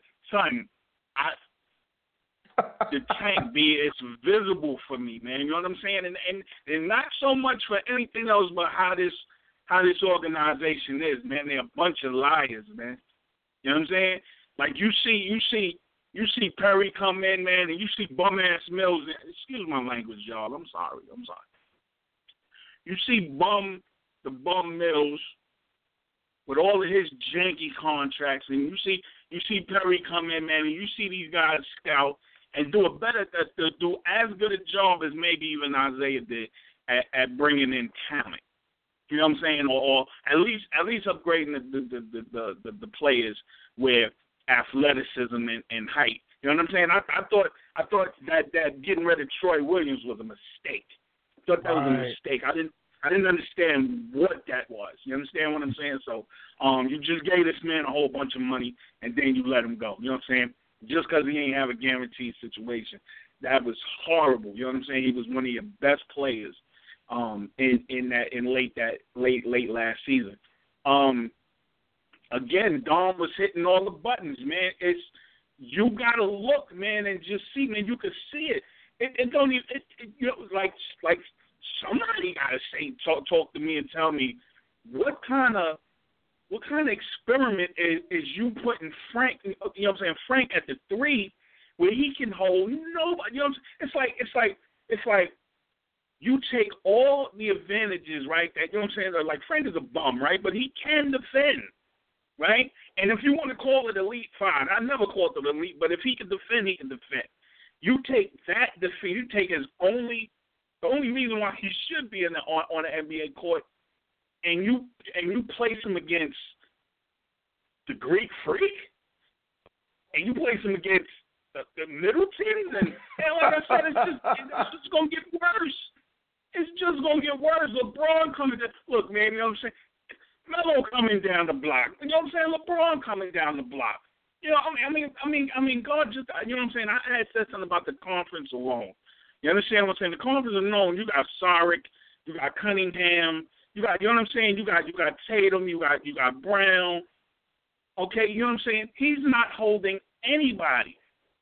The tank it's visible for me, man. You know what I'm saying? And not so much for anything else, but how this organization is, man. They're a bunch of liars, man. You know what I'm saying? Like you see Perry come in, man, and you see bum ass Mills. Excuse my language, y'all. I'm sorry. You see the bum Mills with all of his janky contracts, and you see Perry come in, man, and you see these guys scout, and do as good a job as maybe even Isaiah did at bringing in talent. You know what I'm saying? Or at least upgrading the players with athleticism and height. You know what I'm saying? I thought that getting rid of Troy Williams was a mistake. I thought that was a mistake. I didn't understand what that was. You understand what I'm saying? So you just gave this man a whole bunch of money and then you let him go. You know what I'm saying? Just because he ain't have a guaranteed situation. That was horrible. You know what I'm saying? He was one of your best players in late last season. Again, Dom was hitting all the buttons, man. You gotta look, man, and just see, man. You can see it. It don't even, you know, like somebody gotta talk to me and tell me what kind of experiment is you putting Frank? You know what I'm saying? Frank at the 3, where he can hold nobody. You know what I'm saying? It's like you take all the advantages, right? That, you know what I'm saying? Like Frank is a bum, right? But he can defend, right? And if you want to call it elite, fine. I never called it elite, but if he can defend, he can defend. You take that defeat. You take the only reason why he should be on the NBA court, and you place him against the Greek Freak, and you place him against the middle teams, and like I said, it's just gonna get worse. It's just gonna get worse. LeBron coming down. Look, man, you know what I'm saying? Melo coming down the block. You know what I'm saying? LeBron coming down the block. You know, I mean, God just, you know what I'm saying? I had said something about the conference alone. You understand what I'm saying? The conference alone, you got Saric, you got Cunningham, you know what I'm saying? You got Tatum, you got Brown. Okay, you know what I'm saying? He's not holding anybody.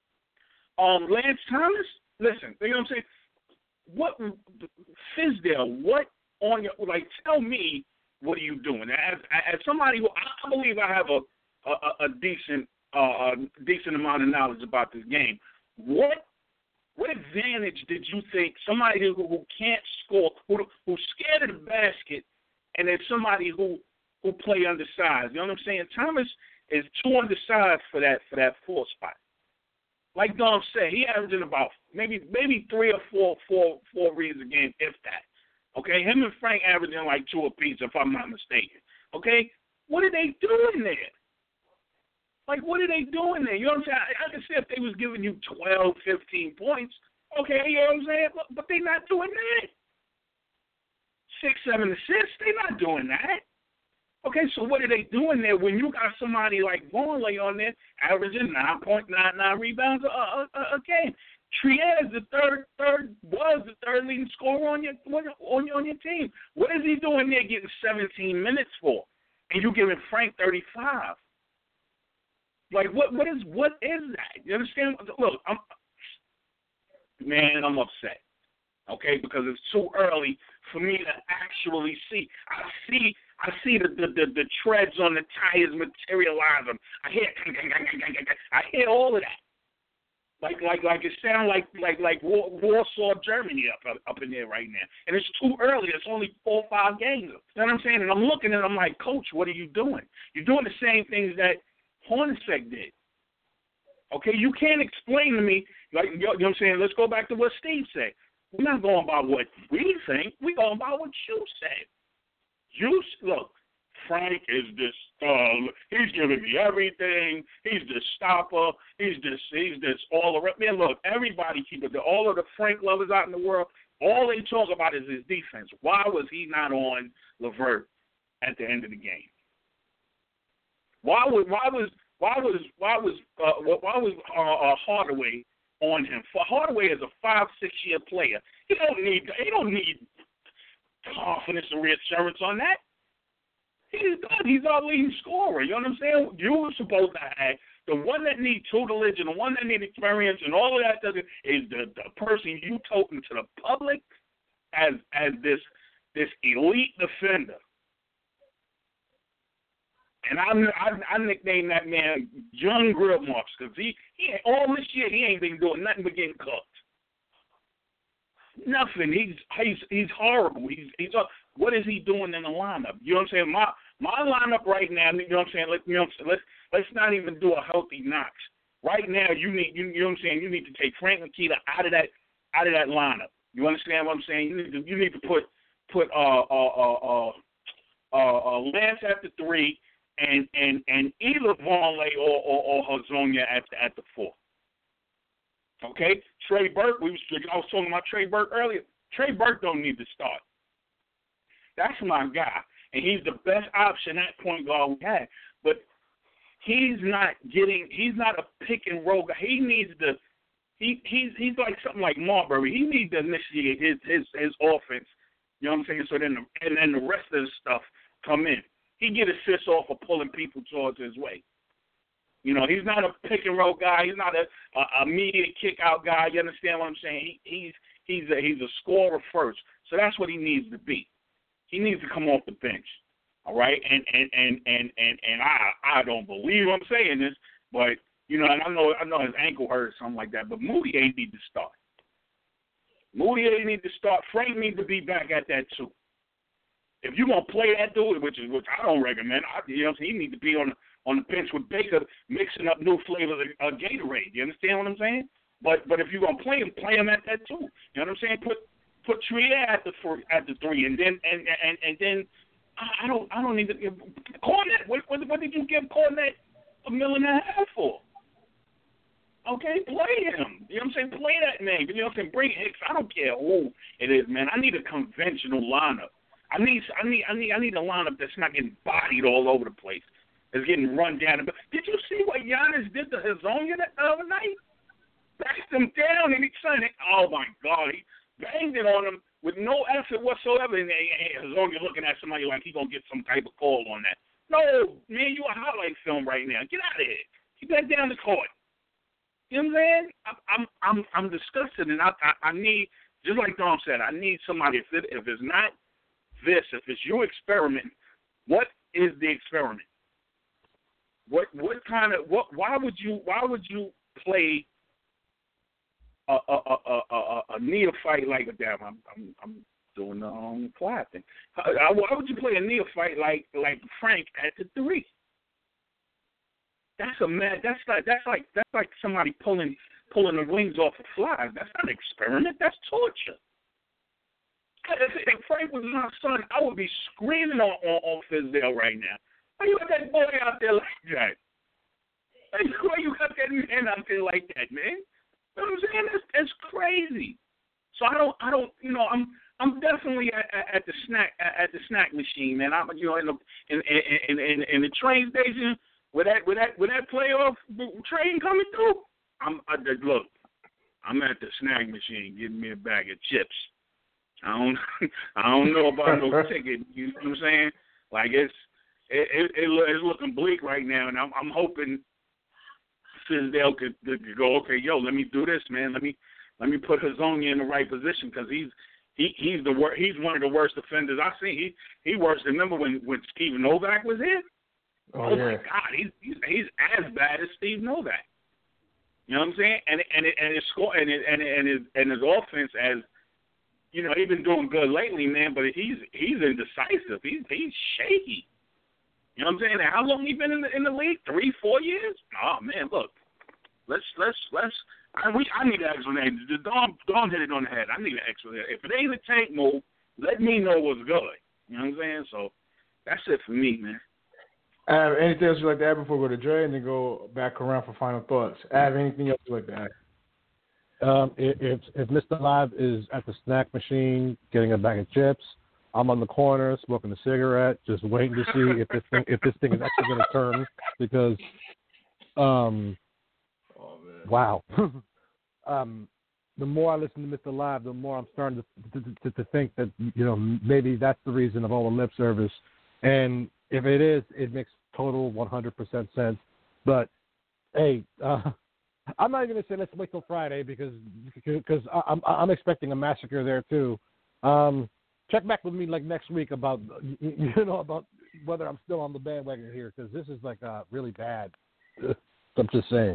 Lance Thomas, listen, you know what I'm saying? What, Fizdale, what on your, like, tell me, what are you doing? As somebody who, I believe I have a decent amount of knowledge about this game. What advantage did you think somebody who can't score, who's scared of the basket, and then somebody who play undersized? You know what I'm saying? Thomas is too undersized for that 4 spot. Like Dom said, he averaging about maybe 3 or 4 reads a game, if that. Okay, him and Frank averaging like 2 apiece, if I'm not mistaken. Okay, what are they doing there? Like, what are they doing there? You know what I'm saying? I can see if they was giving you 12, 15 points. Okay, you know what I'm saying? But they're not doing that. 6, 7 assists, they're not doing that. Okay, so what are they doing there when you got somebody like Vonleh on there averaging 9.99 rebounds a game? Triez, was the third leading scorer on your team. What is he doing there getting 17 minutes for? And you giving Frank 35? Like, what is that? You understand? Look, I'm upset. Okay, because it's too early for me to actually see. I see the treads on the tires materialize them. I hear all of that. Like it sounds like Warsaw, Germany up in there right now. And it's too early. It's only 4 or 5 games. You know what I'm saying? And I'm looking and I'm like, Coach, what are you doing? You're doing the same things that Hornacek did. Okay, you can't explain to me, like, you know what I'm saying? Let's go back to what Steve said. We're not going by what we think. We're going by what you said. Look, Frank is this, he's giving me everything. He's the stopper. He's this all around. Man, look, everybody all of the Frank lovers out in the world, all they talk about is his defense. Why was he not on LeVert at the end of the game? Why was Hardaway on him? For Hardaway is a 5-6 year player. He don't need confidence and reassurance on that. He's good. He's our leading scorer. You know what I'm saying? You were supposed to have the one that needs tutelage and the one that needs experience and all of that is the person you toting to the public as this elite defender. And I nicknamed that man Young Grill Marks because he all this year he ain't been doing nothing but getting cooked. Nothing. He's horrible. He's what is he doing in the lineup? You know what I'm saying? My lineup right now. You know what I'm saying? Let's not even do a healthy Knox. right now you know what I'm saying. You need to take Frank Nikita out of that lineup. You understand what I'm saying? You need to put Lance at the 3 and either Vonleh or Hezonja at the 4. Okay, Trey Burke. I was talking about Trey Burke earlier. Trey Burke don't need to start. That's my guy, and he's the best option at point guard we have. But he's not a pick and roll guy. He needs to. He's like something like Marbury. He needs to initiate his offense. You know what I'm saying? So then the rest of the stuff come in. He get assists off of pulling people towards his way. You know, he's not a pick and roll guy. He's not a immediate kick out guy. You understand what I'm saying? He's a scorer first. So that's what he needs to be. He needs to come off the bench. All right? And I don't believe I'm saying this, but you know, and I know his ankle hurt or something like that, but Moutier need to start. Moutier need to start. Frank needs to be back at that too. If you're gonna play that dude, which I don't recommend, you know, he need to be on the bench with Baker, mixing up new flavors of Gatorade. You understand what I'm saying? But if you're gonna play him at that too. You know what I'm saying? Put Trier at the 3, and then I don't need to give Cornette. What did you give Cornette $1.5 million for? Okay, play him. You know what I'm saying? Play that man. You know what I'm saying? Bring Hicks. I don't care who it is, man. I need a conventional lineup. I need a lineup that's not getting bodied all over the place. It's getting run down. Did you see what Giannis did to Hezonja the other night? Backed him down and oh my God, he banged it on him with no effort whatsoever. And Hezonja looking at somebody like he's gonna get some type of call on that. No, man, you a highlight film right now. Get out of here. Get back down the court. You know what I'm saying? I'm disgusted, and I need, just like Dom said, I need somebody. If it's not this, if it's your experiment, what is the experiment? Why would you play a neophyte like a damn? I'm doing the clap thing. Why would you play a neophyte like Frank at the 3? That's like somebody pulling the wings off of flies. That's not an experiment. That's torture. If Frank was my son, I would be screaming on Fizdale right now. Why you got that boy out there like that? Why you got that man out there like that, man? You know what I'm saying? That's crazy. So I don't. You know, I'm definitely at the snack machine, man. I'm in the train station. With that playoff train coming through, look, I'm at the snack machine getting me a bag of chips. I don't know about no ticket. You know what I'm saying? Like it's looking bleak right now, and I'm hoping Fizdale could go, okay, yo, let me do this, man. Let me put Hezonja in the right position because he's one of the worst defenders I've seen. He worse. Remember when Steve Novak was here? Oh yeah. My God, he's as bad as Steve Novak. You know what I'm saying? And his score and his offense, as you know, he's been doing good lately, man. But he's indecisive. He's shaky. You know what I'm saying? How long he been in the league? 3-4 years? Oh man, look, let's. I need an explanation. Dom hit it on the head. I need an explanation. If it ain't a tank move, let me know what's good. You know what I'm saying? So that's it for me, man. Anything else you'd like to add before we go to Dre and then go back around for final thoughts? Anything else you'd like to add? If Mr. Live is at the snack machine getting a bag of chips, I'm on the corner smoking a cigarette, just waiting to see if this thing is actually going to turn. Because, wow, the more I listen to Mr. Live, the more I'm starting to think that maybe that's the reason of all the lip service. And if it is, it makes total 100% sense. But hey, I'm not even gonna say let's wait till Friday because I'm expecting a massacre there too. Check back with me like next week about about whether I'm still on the bandwagon here because this is like really bad. I'm just saying.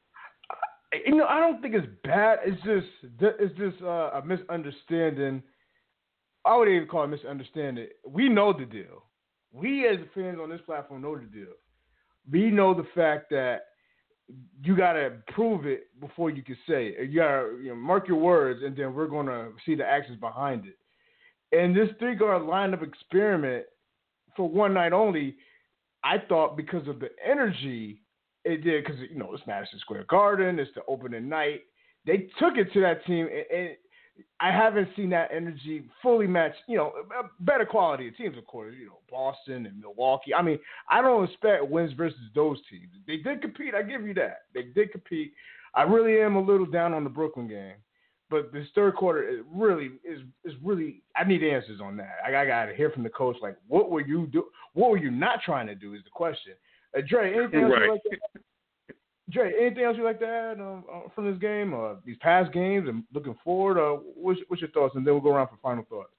I don't think it's bad. It's just a misunderstanding. I wouldn't even call it misunderstanding. We know the deal. We as fans on this platform know the deal. We know the fact that you got to prove it before you can say it. You got to mark your words, and then we're going to see the actions behind it. And this 3-guard lineup experiment for one night only, I thought because of the energy it did, because, it's Madison Square Garden, it's the opening night. They took it to that team, and I haven't seen that energy fully match, better quality of teams, of course, Boston and Milwaukee. I mean, I don't expect wins versus those teams. They did compete. I give you that. They did compete. I really am a little down on the Brooklyn game, but this third quarter is really, I need answers on that. I got to hear from the coach, like, what were you not trying to do is the question. Dre, anything else you like to Dre, anything else you'd like to add from this game, these past games, and looking forward? What's your thoughts? And then we'll go around for final thoughts.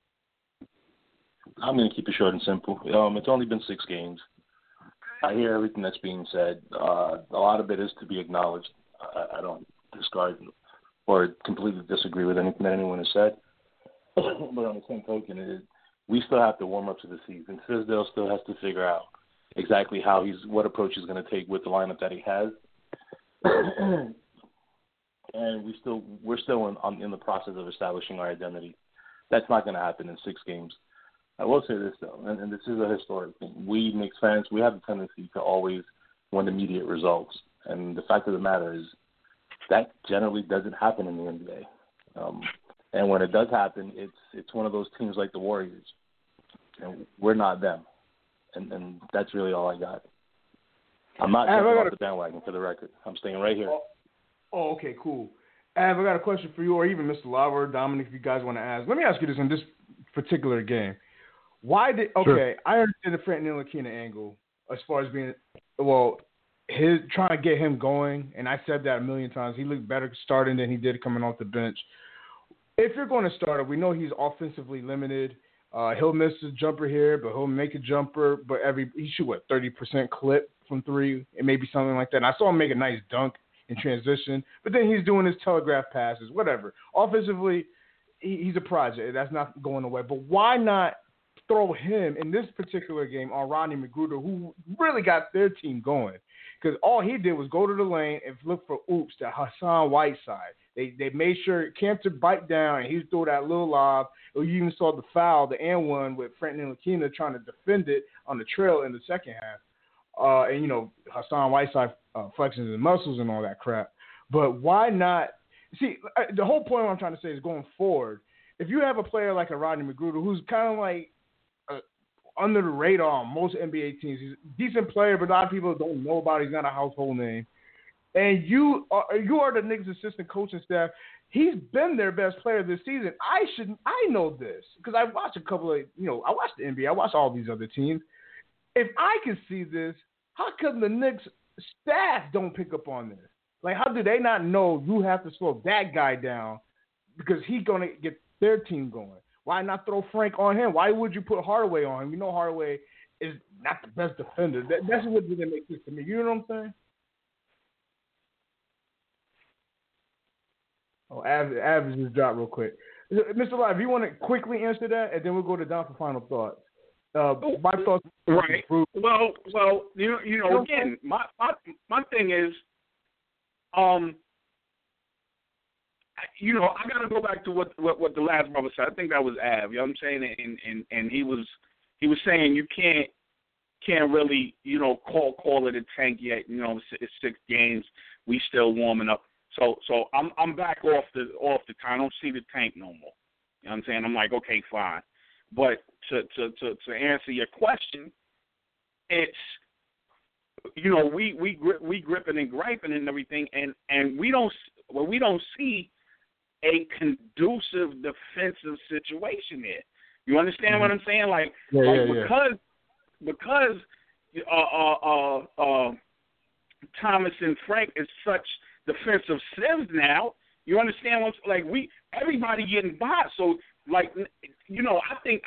I'm going to keep it short and simple. It's only been 6 games. I hear everything that's being said. A lot of it is to be acknowledged. I don't discard or completely disagree with anything that anyone has said. But on the same token, we still have to warm up to the season. Fizdale still has to figure out exactly what approach he's going to take with the lineup that he has. And we're still in the process of establishing our identity. That's not going to happen in 6 games. I will say this though, and this is a historic thing. We Knicks fans, we have a tendency to always want immediate results, and the fact of the matter is that generally doesn't happen in the NBA. And when it does happen, it's one of those teams like the Warriors, and we're not them. And that's really all I got. I'm not jumping off the bandwagon, for the record. I'm staying right here. Oh, okay, cool. Av, I got a question for you, or even Mr. Lava or Dominic, if you guys want to ask. Let me ask you this in this particular game. I understand the Frank Ntilikina angle as far as being, his trying to get him going, and I said that a million times. He looked better starting than he did coming off the bench. If you're going to start him, we know he's offensively limited. He'll miss a jumper here, but he'll make a jumper. But he shoot 30% clip from 3, and maybe something like that. And I saw him make a nice dunk in transition, but then he's doing his telegraph passes, whatever. Offensively, he's a project. That's not going away. But why not throw him in this particular game on Rodney McGruder, who really got their team going? Because all he did was go to the lane and look for oops to Hassan Whiteside. They made sure Cantor bite down, and he threw that little lob. You even saw the foul, the and one with Frank Ntilikina trying to defend it on the trail in the second half. And Hassan Whiteside flexing his muscles and all that crap. But why not? See, the whole point of what I'm trying to say is going forward, if you have a player like a Rodney McGruder who's kind of like under the radar on most NBA teams, he's a decent player, but a lot of people don't know about him. He's not a household name. And you are the Knicks assistant coaching staff. He's been their best player this season. I know this because I watched a couple of, I watched the NBA. I watched all these other teams. If I can see this, how come the Knicks staff don't pick up on this? Like, how do they not know you have to slow that guy down because he's going to get their team going? Why not throw Frank on him? Why would you put Hardaway on him? Hardaway is not the best defender. That's what didn't make sense to me. You know what I'm saying? Oh, Av just dropped real quick. Mr. Live, if you want to quickly answer that, and then we'll go to Don for final thoughts. My thoughts. Right. Well, again, my thing is, I got to go back to what the last brother said. I think that was Av. You know what I'm saying? And he was saying you can't really call it a tank yet. It's 6 games. We still warming up. So I'm back off the time. I don't see the tank no more. You know what I'm saying? I'm like, okay, fine. But to answer your question, it's we gripping and griping and everything, and we don't see a conducive defensive situation here. You understand what I'm saying? Because Thomas and Frank is such defensive sieves now. You understand what I'm saying? Everybody getting by. So I think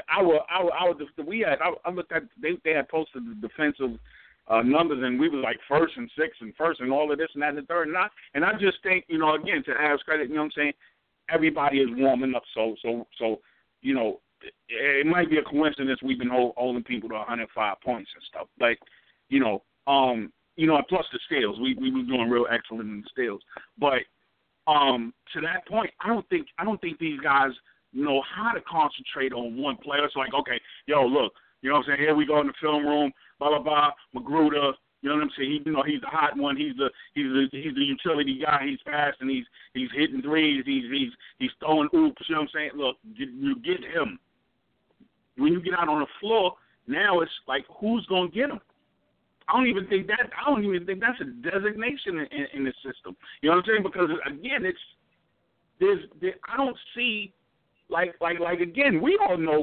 I looked at they had posted the defensive numbers, and we were like 1st and 6th and 1st and all of this and that and the third and I just think again, to Av's credit, what I'm saying, everybody is warming up. So it might be a coincidence we've been holding people to 105 points and stuff, but plus the steals. We were doing real excellent in the steals. But to that point, I don't think these guys know how to concentrate on one player. It's like, okay, look, you know what I'm saying? Here we go in the film room, blah blah blah. Magruder, you know what I'm saying? He's the hot one. He's the utility guy. He's fast and he's hitting threes. He's throwing oops. You know what I'm saying? Look, you get him. When you get out on the floor, now it's like, who's gonna get him? I don't even think that's a designation in the system. You know what I'm saying? Because again, I don't see like again, we all know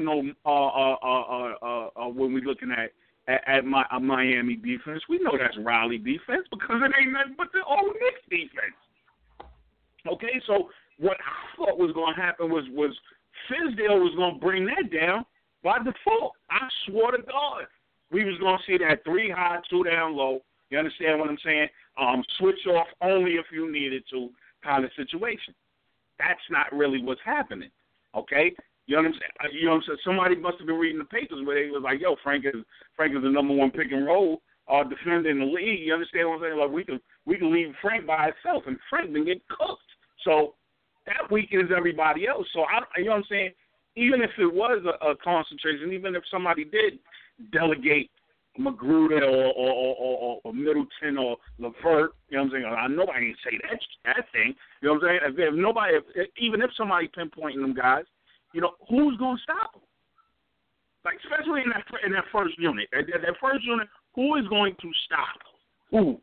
when we're looking at Miami defense, we know that's Riley defense because it ain't nothing but the old Knicks defense. Okay, so what I thought was going to happen was Fizdale was going to bring that down by default. I swore to God. We was going to see that 3 high, 2 down low. You understand what I'm saying? Switch off only if you needed to kind of situation. That's not really what's happening, okay? You know what I'm saying? Somebody must have been reading the papers where they was like, yo, Frank is the number 1 pick and roll defender in the league. You understand what I'm saying? Like we can leave Frank by himself, and Frank been getting cooked. So that weakens everybody else. So you know what I'm saying? Even if it was a concentration, even if somebody did delegate Magruder or Middleton or LeVert, you know what I'm saying? I know I ain't say that thing. You know what I'm saying? Even if somebody pinpointing them guys, who's gonna stop them? Like especially in that first unit, that first unit, who is going to stop who?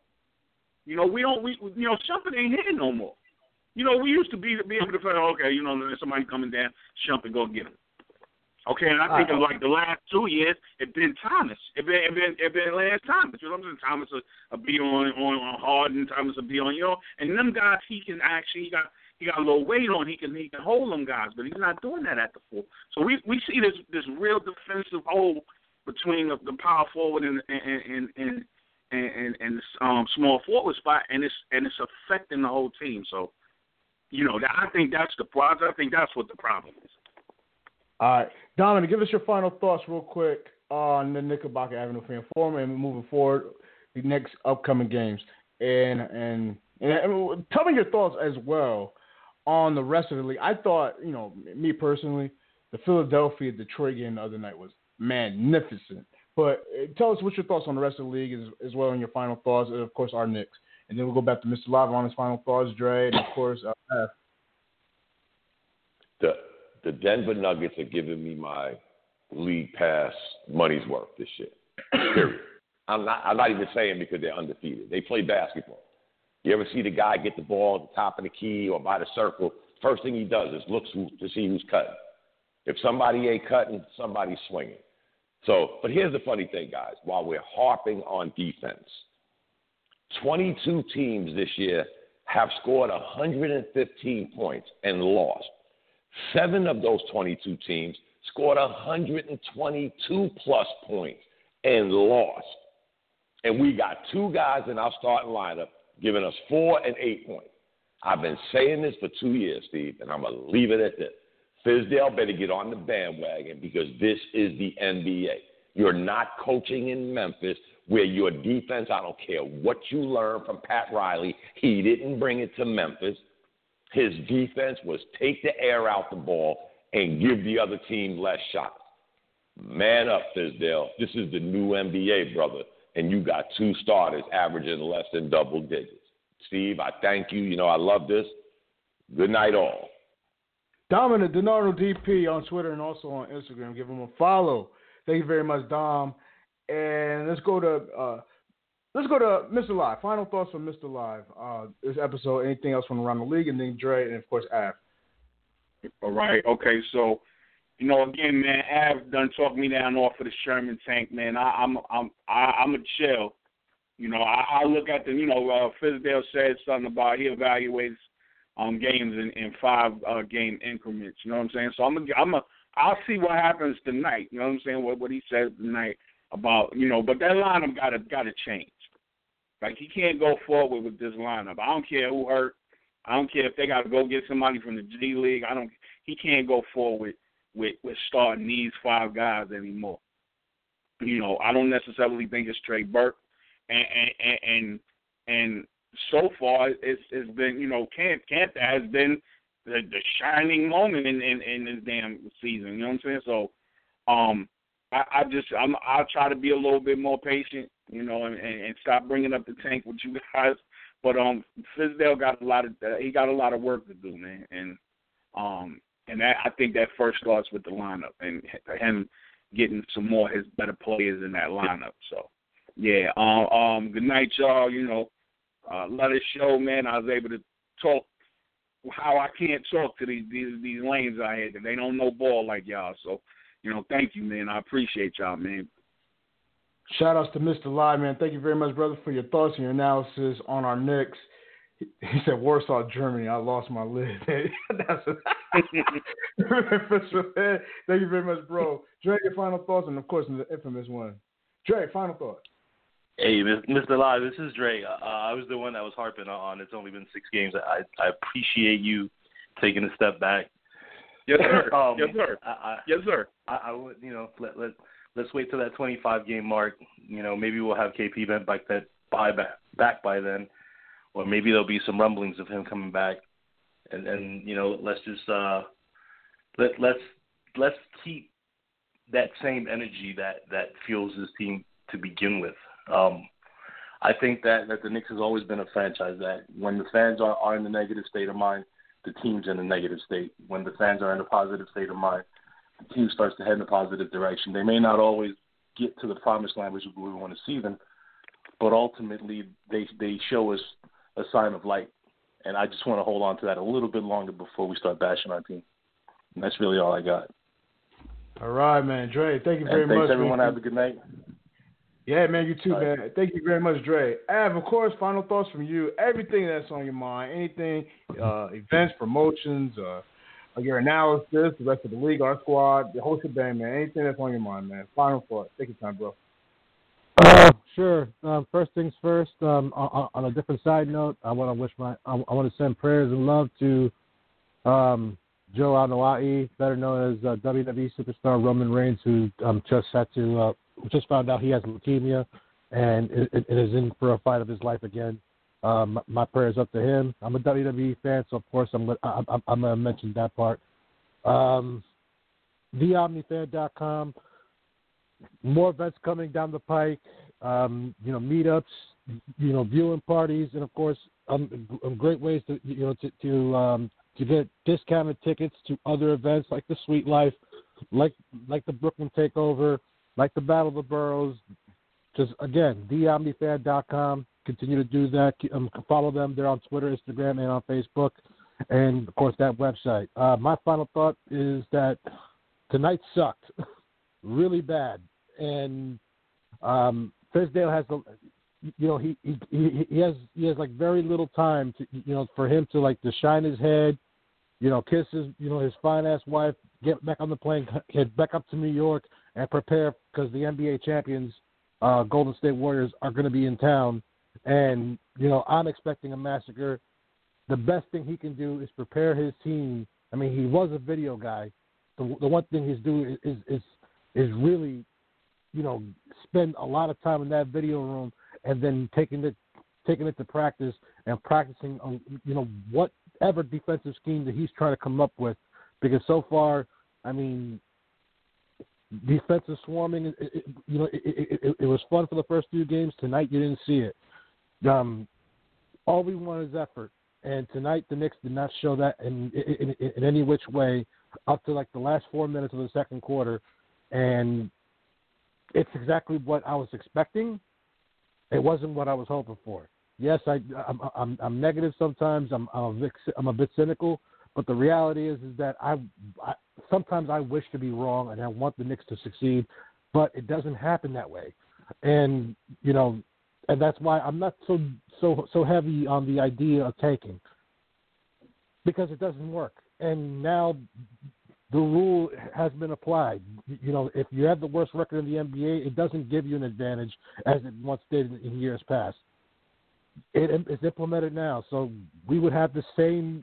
Shumpert ain't hitting no more. We used to be able to say, okay, there's somebody coming down, Shumpert go get him. Okay, and I think like the last 2 years, it's been Thomas. It been last Thomas. You know what I'm saying? Thomas will be on Harden. Thomas will be on and them guys he can actually he got a little weight on. He can hold them guys, but he's not doing that at the 4. So we see this real defensive hole between the power forward and the small forward spot, and it's affecting the whole team. So I think that's the problem. I think that's what the problem is. All right, Dominic, give us your final thoughts real quick on the Knickerbocker Avenue Fan Forum and moving forward the next upcoming games, and tell me your thoughts as well on the rest of the league. I thought, me personally, the Philadelphia-Detroit game the other night was magnificent. But tell us what's your thoughts on the rest of the league as well, and your final thoughts, and of course our Knicks, and then we'll go back to Mr. Lava on his final thoughts, Dre, and of course The Denver Nuggets are giving me my league pass money's worth this year. Period. I'm not even saying because they're undefeated. They play basketball. You ever see the guy get the ball at the top of the key or by the circle? First thing he does is looks to see who's cutting. If somebody ain't cutting, somebody's swinging. So, but here's the funny thing, guys. While we're harping on defense, 22 teams this year have scored 115 points and lost. 7 of those 22 teams scored 122-plus points and lost. And we got 2 guys in our starting lineup giving us 4 and 8 points. I've been saying this for 2 years, Steve, and I'm going to leave it at this. Fizdale better get on the bandwagon because this is the NBA. You're not coaching in Memphis where your defense, I don't care what you learned from Pat Riley, he didn't bring it to Memphis. His defense was take the air out the ball and give the other team less shots. Man up, Fizdale. This is the new NBA, brother, and you got 2 starters averaging less than double digits. Steve, I thank you. I love this. Good night, all. Dominic DiNardo DP on Twitter and also on Instagram. Give him a follow. Thank you very much, Dom. And let's go to Mr. Live. Final thoughts from Mr. Live. This episode. Anything else from around the league, and then Dre, and of course Av. All right. Okay. So, again, man, Av done talked me down off of the Sherman tank, man. I'm a chill. I look at the. Fizdale said something about he evaluates games in 5 game increments. You know what I'm saying? So I'll see what happens tonight. You know what I'm saying? What he said tonight about but that lineup gotta change. Like he can't go forward with this lineup. I don't care who hurt. I don't care if they got to go get somebody from the G League. He can't go forward with starting these 5 guys anymore. I don't necessarily think it's Trey Burke. and so far it's been, you know, Kanter has been the shining moment in this damn season. You know what I'm saying? So, I'll try to be a little bit more patient, you know, and stop bringing up the tank with you guys. But Fizdale got a lot of work to do, man, and that, I think that first starts with the lineup and him getting some more his better players in that lineup. So, yeah, good night, y'all. You know, let us show, man. I was able to talk how I can't talk to these lanes out here that they don't know ball like y'all. So, you know, thank you, man. I appreciate y'all, man. Shout outs to Mr. Lai, man. Thank you very much, brother, for your thoughts and your analysis on our Knicks. He said Warsaw, Germany. I lost my lid. Thank you very much, bro. Dre, your final thoughts, and of course, the infamous one. Dre, final thoughts. Hey, Mr. Lai, this is Dre. I was the one that was harping on. It's only been 6 games. I appreciate you taking a step back. Yes, sir. Yes, sir. Yes, sir. I would, you know, let's wait till that 25-game mark. You know, maybe we'll have KP back by then, or maybe there'll be some rumblings of him coming back. And you know, let's just let's keep that same energy that fuels this team to begin with. I think that the Knicks has always been a franchise that when the fans are in a negative state of mind, the team's in a negative state. When the fans are in a positive state of mind, the team starts to head in a positive direction. They may not always get to the promised land which we want to see them, but ultimately they show us a sign of light. And I just want to hold on to that a little bit longer before we start bashing our team. And that's really all I got. All right, man. Dre, thank you very much. Thanks, everyone. Have a good night. Yeah, man, you too, all man. right. Thank you very much, Dre. Av, of course, final thoughts from you. Everything that's on your mind, anything, events, promotions, your analysis, the rest of the league, our squad, the whole shebang, man. Anything that's on your mind, man. Final thoughts. Take your time, bro. Sure. First things first. On a different side note, I want to send prayers and love to Joe Anoa'i, better known as WWE superstar Roman Reigns, who just found out he has leukemia and is in for a fight of his life again. My prayers up to him. I'm a WWE fan, so of course I'm gonna mention that part. TheOmniFan.com. More events coming down the pike. Meetups, viewing parties, and of course, great ways to get discounted tickets to other events like the Sweet Life, like the Brooklyn Takeover, like the Battle of the Boroughs. Just again, TheOmniFan.com. Continue to do that. Follow them. They're on Twitter, Instagram, and on Facebook, and of course that website. My final thought is that tonight sucked, really bad, and Fizdale has he has like very little time to for him to shine his head, kiss his fine ass wife, get back on the plane, head back up to New York, and prepare because the NBA champions, Golden State Warriors, are going to be in town. And, I'm expecting a massacre. The best thing he can do is prepare his team. I mean, he was a video guy. The one thing he's doing is really, spend a lot of time in that video room and then taking it to practice and practicing on, whatever defensive scheme that he's trying to come up with. Because so far, I mean, defensive swarming, it was fun for the first few games. Tonight, you didn't see it. All we want is effort, and tonight the Knicks did not show that in any which way up to the last 4 minutes of the second quarter, and it's exactly what I was expecting. It wasn't what I was hoping for. Yes, I'm negative sometimes. I'm a bit cynical, but the reality is that I sometimes I wish to be wrong and I want the Knicks to succeed, but it doesn't happen that way, and and that's why I'm not so heavy on the idea of tanking, because it doesn't work. And now the rule has been applied. If you have the worst record in the NBA, it doesn't give you an advantage as it once did in years past. It's implemented now, so we would have the same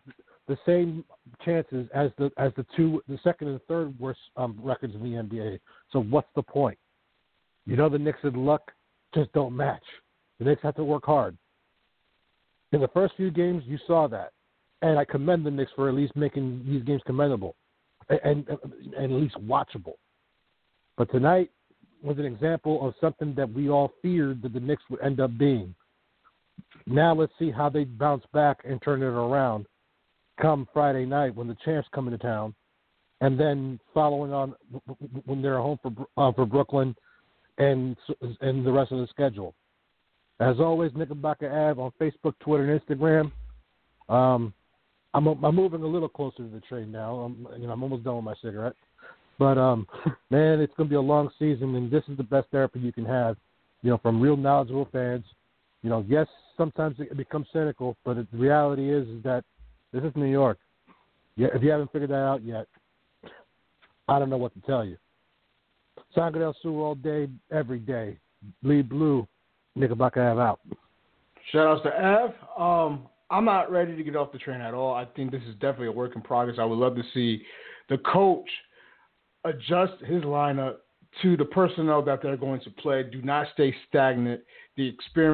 chances as the second and third worst records in the NBA. So what's the point? The Knicks' luck just don't match. The Knicks have to work hard. In the first few games, you saw that. And I commend the Knicks for at least making these games commendable and at least watchable. But tonight was an example of something that we all feared that the Knicks would end up being. Now let's see how they bounce back and turn it around come Friday night when the champs come into town, and then following on when they're home for Brooklyn and the rest of the schedule. As always, Knickerbocker Ave on Facebook, Twitter, and Instagram. I'm moving a little closer to the train now. I'm almost done with my cigarette. But, man, it's going to be a long season, and this is the best therapy you can have, from real knowledgeable fans. Yes, sometimes it becomes cynical, but the reality is that this is New York. Yeah, if you haven't figured that out yet, I don't know what to tell you. Sangre del Sur all day, every day. Bleed blue. Knickerbocker Ave out. Shout outs to Av. I'm not ready to get off the train at all. I think this is definitely a work in progress. I would love to see the coach adjust his lineup to the personnel that they're going to play. Do not stay stagnant. The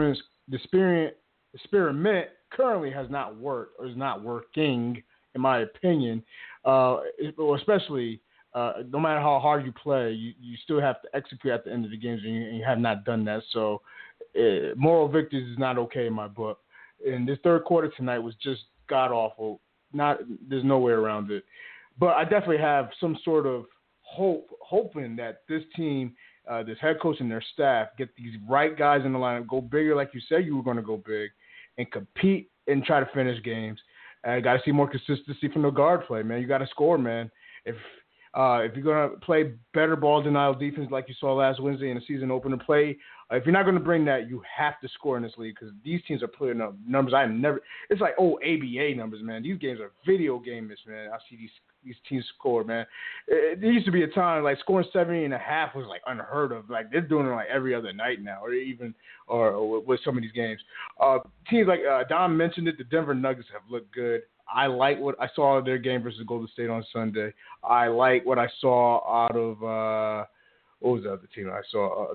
experiment currently has not worked or is not working, in my opinion. Especially no matter how hard you play, you still have to execute at the end of the games, and you have not done that. So moral victories is not okay in my book. And this third quarter tonight was just god-awful. There's no way around it. But I definitely have some sort of hoping that this team, this head coach and their staff, get these right guys in the lineup, go bigger like you said you were going to go big, and compete and try to finish games. I got to see more consistency from the guard play, man. You got to score, man. If you're going to play better ball denial defense like you saw last Wednesday in the season opener play, if you're not going to bring that, you have to score in this league because these teams are putting up numbers it's like ABA numbers, man. These games are video games, man. I see these teams score, man. There used to be a time like scoring 70.5 was like unheard of. Like they're doing it like every other night now, or with some of these games. Teams like Don mentioned it, the Denver Nuggets have looked good. I like what I saw of their game versus Golden State on Sunday. I like what I saw out of what was the other team I saw?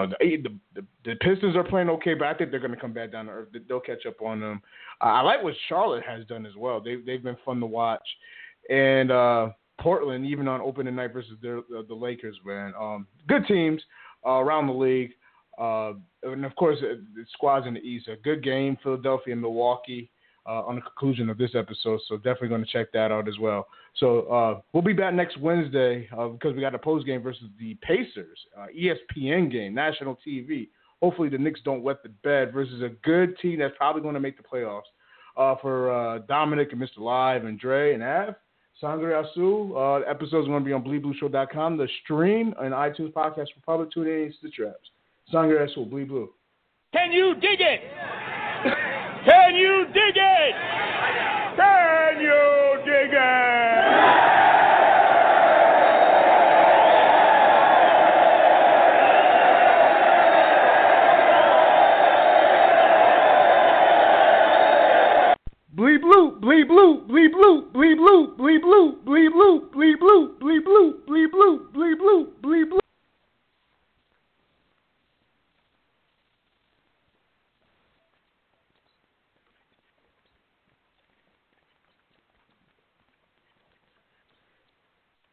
The Pistons are playing okay, but I think they're going to come back down to earth. They'll catch up on them. I like what Charlotte has done as well. They've been fun to watch, and Portland even on opening night versus the Lakers, man. Good teams around the league, and of course the squads in the East. A good game, Philadelphia and Milwaukee. On the conclusion of this episode, so definitely going to check that out as well. So we'll be back next Wednesday because we got a post game versus the Pacers, ESPN game, national TV. Hopefully the Knicks don't wet the bed versus a good team that's probably going to make the playoffs. For Dominic and Mr. Live and Dre and Av, Sangre Azul, the episode's going to be on BleedBlueShow.com, the stream, and iTunes Podcast Republic, TuneIn, and Stitcher apps. Sangre Azul, Bleed Blue. Can you dig it? Can you dig it? Can you dig it? Bleed blue, bleed blue, bleed blue, bleed blue, bleed blue, bleed blue, bleed blue, bleed blue, bleed blue, bleed blue, bleed blue, bleed blue.